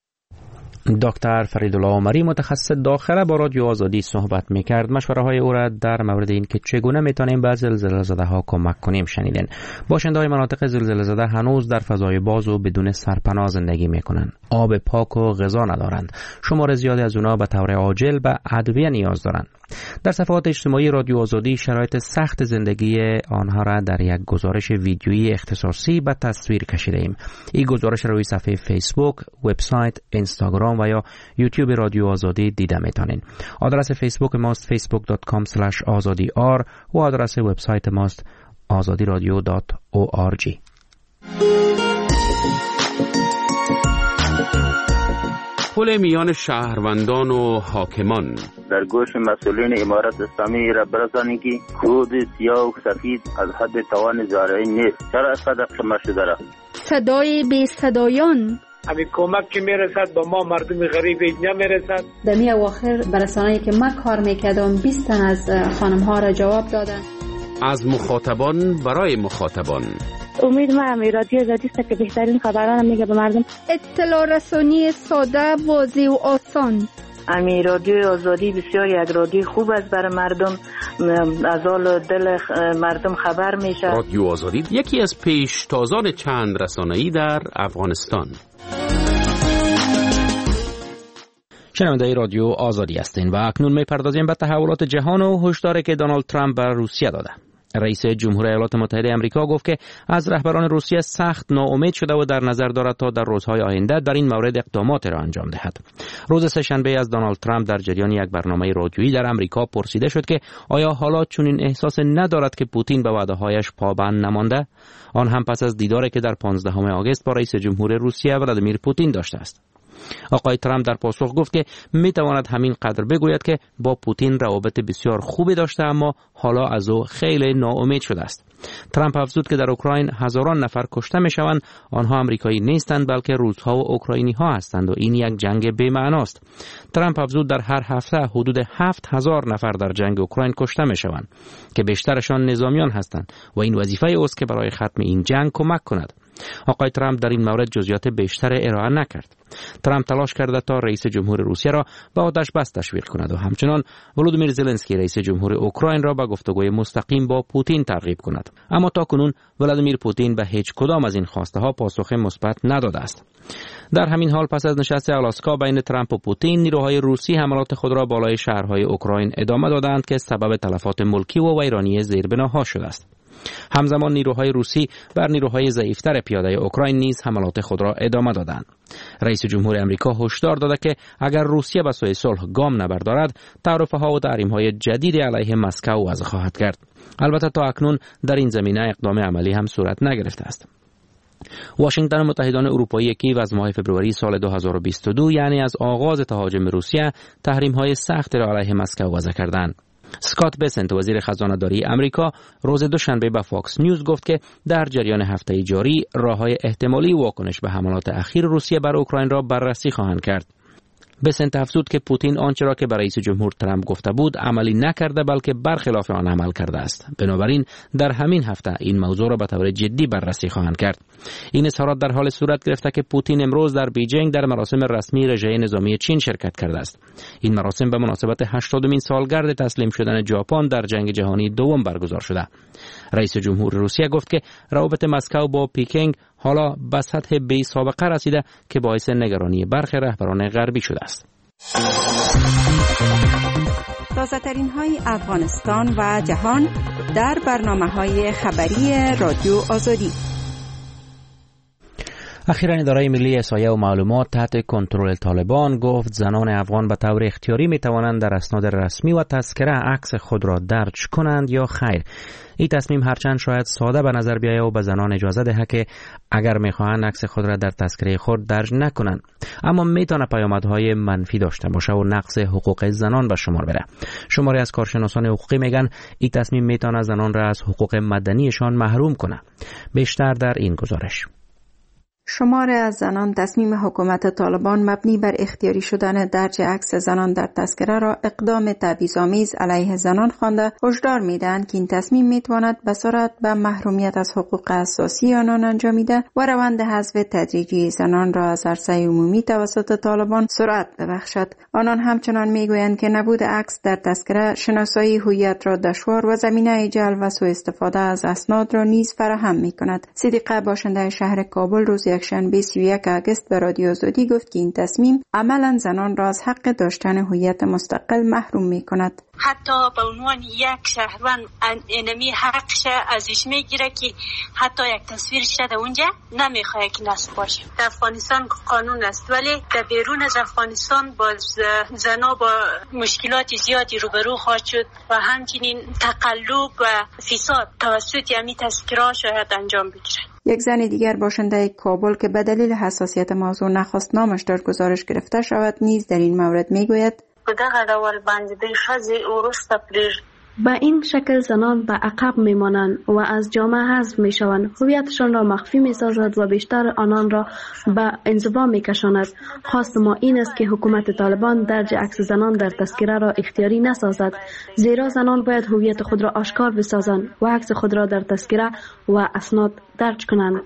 دکتر فریدالله عمری متخصص داخله با رادیو آزادی صحبت میکرد. مشوره های او را در مورد این که چگونه میتونیم به زلزله زده ها کمک کنیم شنیدین. باشنده های مناطق زلزله زده هنوز در فضای باز و بدون سرپناه زندگی میکنند. آب پاک و غذا ندارند. شمار زیادی از اونا به طور عاجل به ادویه نیاز دارند. در صفحات اجتماعی رادیو آزادی شرایط سخت زندگی آنها را در یک گزارش ویدیویی اختصاصی به تصویر کشیده ایم. این گزارش روی صفحه فیسبوک، وبسایت، اینستاگرام و یا یوتیوب رادیو آزادی دیده میتونین. آدرس فیسبوک ماست facebook.com/azadi.r و آدرس وبسایت ماست azadiradio.org. پل میان شهروندان و حاکمان در گوش مسئولین امارت اسلامی را برسانید که خود سیاه و سفید از حد توان زارعی نیست. چرا صدق شما شده را؟ صدای بی صدایان همین کمک که میرسد با ما مردم غریب اینجا میرسد. در می اواخر برسانه‌ای که من کار میکردم 20 تن از خانم ها را جواب دادن. از مخاطبان برای مخاطبان. امید من رادیو آزادی است که بهترین خبران میگه به مردم. اطلاع رسانی ساده، واضح و آسان. امی رادیو آزادی بسیار یک رادیو خوب است برای مردم، از حال دل مردم خبر میشه. رادیو آزادی یکی از پیشتازان چند رسانه‌ای در افغانستان. شنونده رادیو آزادی هستین و اکنون میپردازیم به تحولات جهان و هشداری که دونالد ترامپ بر روسیه داده. رئیس جمهور ایالات متحده آمریکا گفت که از رهبران روسیه سخت ناامید شده و در نظر دارد تا در روزهای آینده در این مورد اقدامات را انجام دهد. روز سه‌شنبه از دونالد ترامپ در جریان یک برنامه رادیویی در آمریکا پرسیده شد که آیا حالا چنین احساس ندارد که پوتین به وعده‌هایش پابند نمانده؟ آن هم پس از دیداری که در 15 آگوست با رئیس جمهور روسیه ولادیمیر پوتین داشته است. آقای ترامپ در پاسخ گفت که میتواند همین قدر بگوید که با پوتین روابط بسیار خوبی داشته اما حالا از او خیلی ناامید شده است. ترامپ افزود که در اوکراین هزاران نفر کشته میشوند، آنها آمریکایی نیستند بلکه روس‌ها و اوکراینی ها هستند و این یک جنگ بی‌معناست. ترامپ افزود در هر هفته حدود 7000 نفر در جنگ اوکراین کشته میشوند که بیشترشان نظامیان هستند و این وظیفه اوست که برای ختم این جنگ کمک کند. آقای ترامپ در این مورد جزئیات بیشتر ارائه نکرد. ترامپ تلاش کرده تا رئیس جمهور روسیه را به آتش بس تشویق کند و همچنان ولودیمیر زلنسکی رئیس جمهور اوکراین را به گفتگوی مستقیم با پوتین ترغیب کند. اما تاکنون ولادیمیر پوتین به هیچ کدام از این خواسته ها پاسخ مثبت نداده است. در همین حال پس از نشست آلاسکا بین ترامپ و پوتین، نیروهای روسی حملات خود را بالای شهرهای اوکراین ادامه دادند که سبب تلفات ملکی و ویرانی زیربناها شده است. همزمان نیروهای روسی بر نیروهای ضعیفتر پیاده اوکراین نیز حملات خود را ادامه دادند. رئیس جمهور آمریکا هشدار داده که اگر روسیه به سوی صلح گام نبردارد، تعرفه‌ها و تحریم‌های جدید علیه مسکو وضع خواهد کرد. البته تا اکنون در این زمینه اقدام عملی هم صورت نگرفته است. واشنگتن و متحدان اروپایی کیو از ماه فبروری سال 2022 یعنی از آغاز تهاجم روسیه تحریم‌های سخت را علیه مسکو وضع کردند. اسکات بسنت وزیر خزانه‌داری امریکا روز دوشنبه به فاکس نیوز گفت که در جریان هفته جاری راه‌های احتمالی واکنش به حملات اخیر روسیه بر اوکراین را بررسی خواهند کرد. بسنت افزود که پوتین آنچه را که برای رئیس جمهور ترامپ گفته بود عملی نکرده بلکه برخلاف آن عمل کرده است. بنابراین در همین هفته این موضوع را به طور جدی بررسی خواهند کرد. این اظهارات در حال صورت گرفته که پوتین امروز در بیجینگ در مراسم رسمی رژه نظامی چین شرکت کرده است. این مراسم به مناسبت 80مین سالگرد تسلیم شدن ژاپن در جنگ جهانی دوم برگزار شده. رئیس جمهور روسیه گفت که روابط مسکو با پکینگ حالا به سطح بی سابقه رسیده که باعث نگرانی برخی رهبران غربی شده است. تازه ترین های افغانستان و جهان در برنامه‌های خبری رادیو آزادی. اخیراً اداره ملی احصایه و معلومات تحت کنترل طالبان گفت زنان افغان به طور اختیاری می توانند در اسناد رسمی و تذکره عکس خود را درج کنند یا خیر. این تصمیم هرچند شاید ساده به نظر بیاید و به زنان اجازه دهد که اگر می‌خواهند عکس خود را در تذکره خود درج نکنند، اما میتونه پیامدهای منفی داشته باشه و نقض حقوق زنان به شمار بره. شماری از کارشناسان حقوقی میگن این تصمیم میتونه زنان را از حقوق مدنیشان محروم کنه. بیشتر در این گزارش. شمار از زنان تصمیم حکومت طالبان مبنی بر اختیاری شدن درج عکس زنان در تذکره را اقدام تبعیض‌آمیز علیه زنان خوانده هشدار میدهند که این تصمیم میتواند به سرعت به محرومیت از حقوق اساسی آنان انجامیده و روند حذف تدریجی زنان را از عرصه عمومی توسط طالبان سرعت ببخشد. آنان همچنان میگویند که نبود عکس در تذکره شناسایی هویت را دشوار و زمینه جلب و سوء استفاده از اسناد را نیز فراهم میکند. صدیقه باشنده شهر کابل روز یکشنبه 31 آگوست به رادیو آزادی گفت که این تصمیم عملاً زنان را از حق داشتن هویت مستقل محروم می‌کند. حتی به عنوان یک شهروند انمی حقش ازش میگیره که حتی یک تصویر شده اونجا نمیخواد که نصب باشه. در افغانستان قانون است ولی در بیرون از افغانستان باز زنا با مشکلات زیادی روبرو خواهد شد و همچنین تقلب و فساد توسط یعنی تذکره شاید انجام بگیره. یک زن دیگر باشنده کابل که به دلیل حساسیت موضوع نخواست نامش در گزارش گرفته شود نیز در این مورد میگوید په دغه ډول باندې د ښځې وروسته پرېږدي. به این شکل زنان به عقب میمانند و از جامعه حذف میشوند. هویتشان را مخفی میسازد و بیشتر آنان را به انزوا میکشاند. خواست ما این است که حکومت طالبان درج عکس زنان در تذکره را اختیاری نسازد، زیرا زنان باید هویت خود را آشکار بسازند و عکس خود را در تذکره و اسناد درج کنند.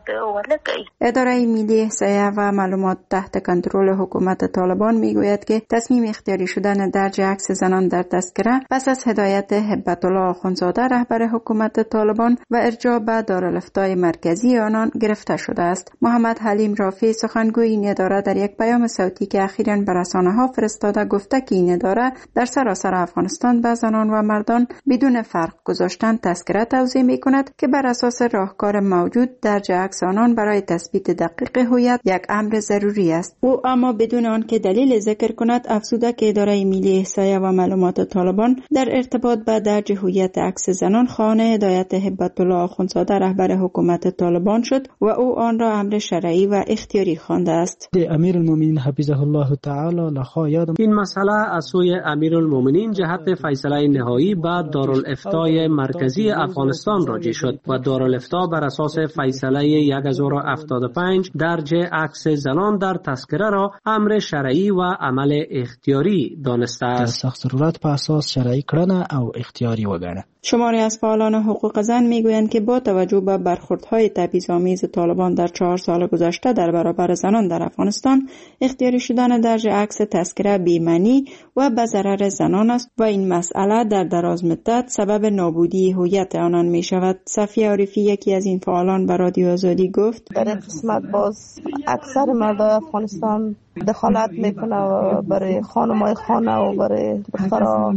اداره ملی احصایه و معلومات تحت کنترل حکومت طالبان میگوید که تصمیم اختیاری شدن درج عکس زنان در تذکره پس از هدایت هبت الله آخوندزاده رهبر حکومت طالبان و ارجاع به دارالفتای مرکزی آنان گرفته شده است. محمد حلیم رافی سخنگوی این اداره در یک پیام صوتی که اخیراً به رسانه‌ها فرستاده گفته که این اداره در سراسر افغانستان به زنان و مردان بدون فرق گذاشتن تذکره توزیع می‌کند که بر اساس راهکار موجود درج عکس آنان برای تثبیت دقیق هویت یک امر ضروری است. او اما بدون آن که دلیل ذکر کند افزوده که اداره ملی احصایه و معلومات طالبان در ارتباط با درج هویت عکس زنان خانه هدایت هبت الله آخوندزاده رهبر حکومت طالبان شد و او آن را امر شرعی و اختیاری خوانده است. امیر المؤمنین حفظه الله تعالی لخوا یادم این مسئله از سوی امیر المؤمنین جهت فیصله نهایی به دارالفتای مرکزی افغانستان راجع شد و دارالفتا بر اساس فیصله 1075 درج عکس زنان در تذکره را امر شرعی و عمل اختیاری دانسته است. در سخت ضرورت په اساس شرعی کړنه او اختیاری وګڼه. شماری از فعالان حقوق زن میگویند که با توجه به برخوردهای تبعیض‌آمیز طالبان در 4 سال گذشته در برابر زنان در افغانستان، اختیاری شدن درج عکس تذکره بی‌معنی و به ضرر زنان است و این مسئله در دراز مدت سبب نابودی هویت آنان می شود. صفیه عارفی یکی از این فعالان به رادیو آزادی گفت در این قسمت باز اکثر مردای افغانستان دخالت میکنه و برای خانمای خانه و برای دخترها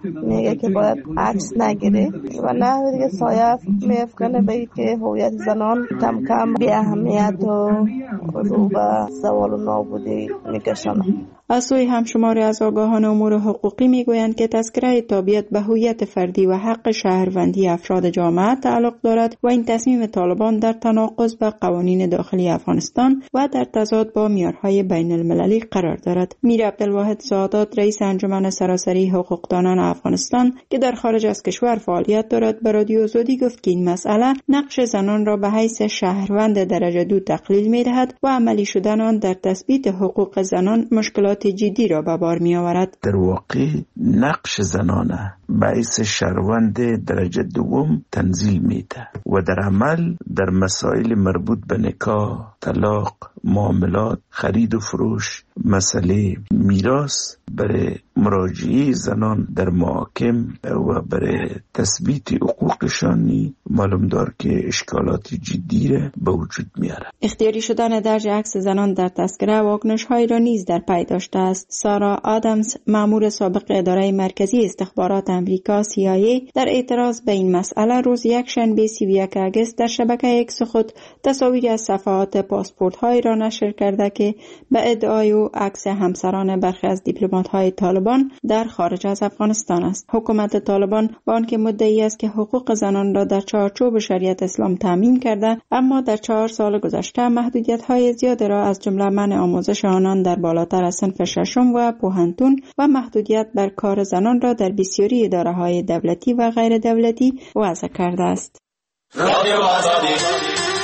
میگه که باید عکس نگیری و نه دیگه سایه میفکنه بگه که هویت زنان کم کم بی اهمیت و رو به زوال و نابودی میکشنه. از سوی همشماری از آگاهان امور حقوقی میگویند که تذکره تابعیت به هویت فردی و حق شهروندی افراد جامعه تعلق دارد و این تصمیم طالبان در تناقض با قوانین داخلی افغانستان و در تضاد با معیارهای بین المللی قرار دارد. میر عبدالواحد سعادات رئیس انجمن سراسری حقوقدانان افغانستان که در خارج از کشور فعالیت دارد به رادیو آزادی گفت که این مسئله نقش زنان را به حیث شهروند درجه 2 تقلیل می‌دهد و عملی شدن آن در تثبیت حقوق زنان مشکلات جدی را به بار می‌آورد. در واقع نقش زنان به حیث شهروند درجه 2 تنزیل میده و در عمل در مسائل مربوط به نکاح، طلاق، معاملات، خرید و فروش، مسئله میراث برای مراجعه زنان در محاکم و برای تثبیت حقوقشانی معلوم دار که اشکالات جدی را به وجود میاره. اختیاری شدن درج عکس زنان در تذکره واکنش‌هایی را نیز در پی داشته است. سارا آدمز مأمور سابق اداره مرکزی استخبارات امریکا CIA در اعتراض به این مسئله روز یکشنبه 31 آگوست در شبکه اکس خود تصاویری از صفحات پاسپورت‌های را نشر کرده که به ادعای او عکس همسران برخی از دیپلمات‌های طالبان در خارج از افغانستان است. حکومت طالبان با آنکه مدعی است که حقوق زنان را در چارچوب شریعت اسلام تامین کرده، اما در 4 سال گذشته محدودیت‌های زیادی را از جمله منع آموزش آنان در بالاتر از صنف ششم و پوهنتون و محدودیت بر کار زنان را در بسیاری اداره‌های دولتی و غیر دولتی وضع کرده است.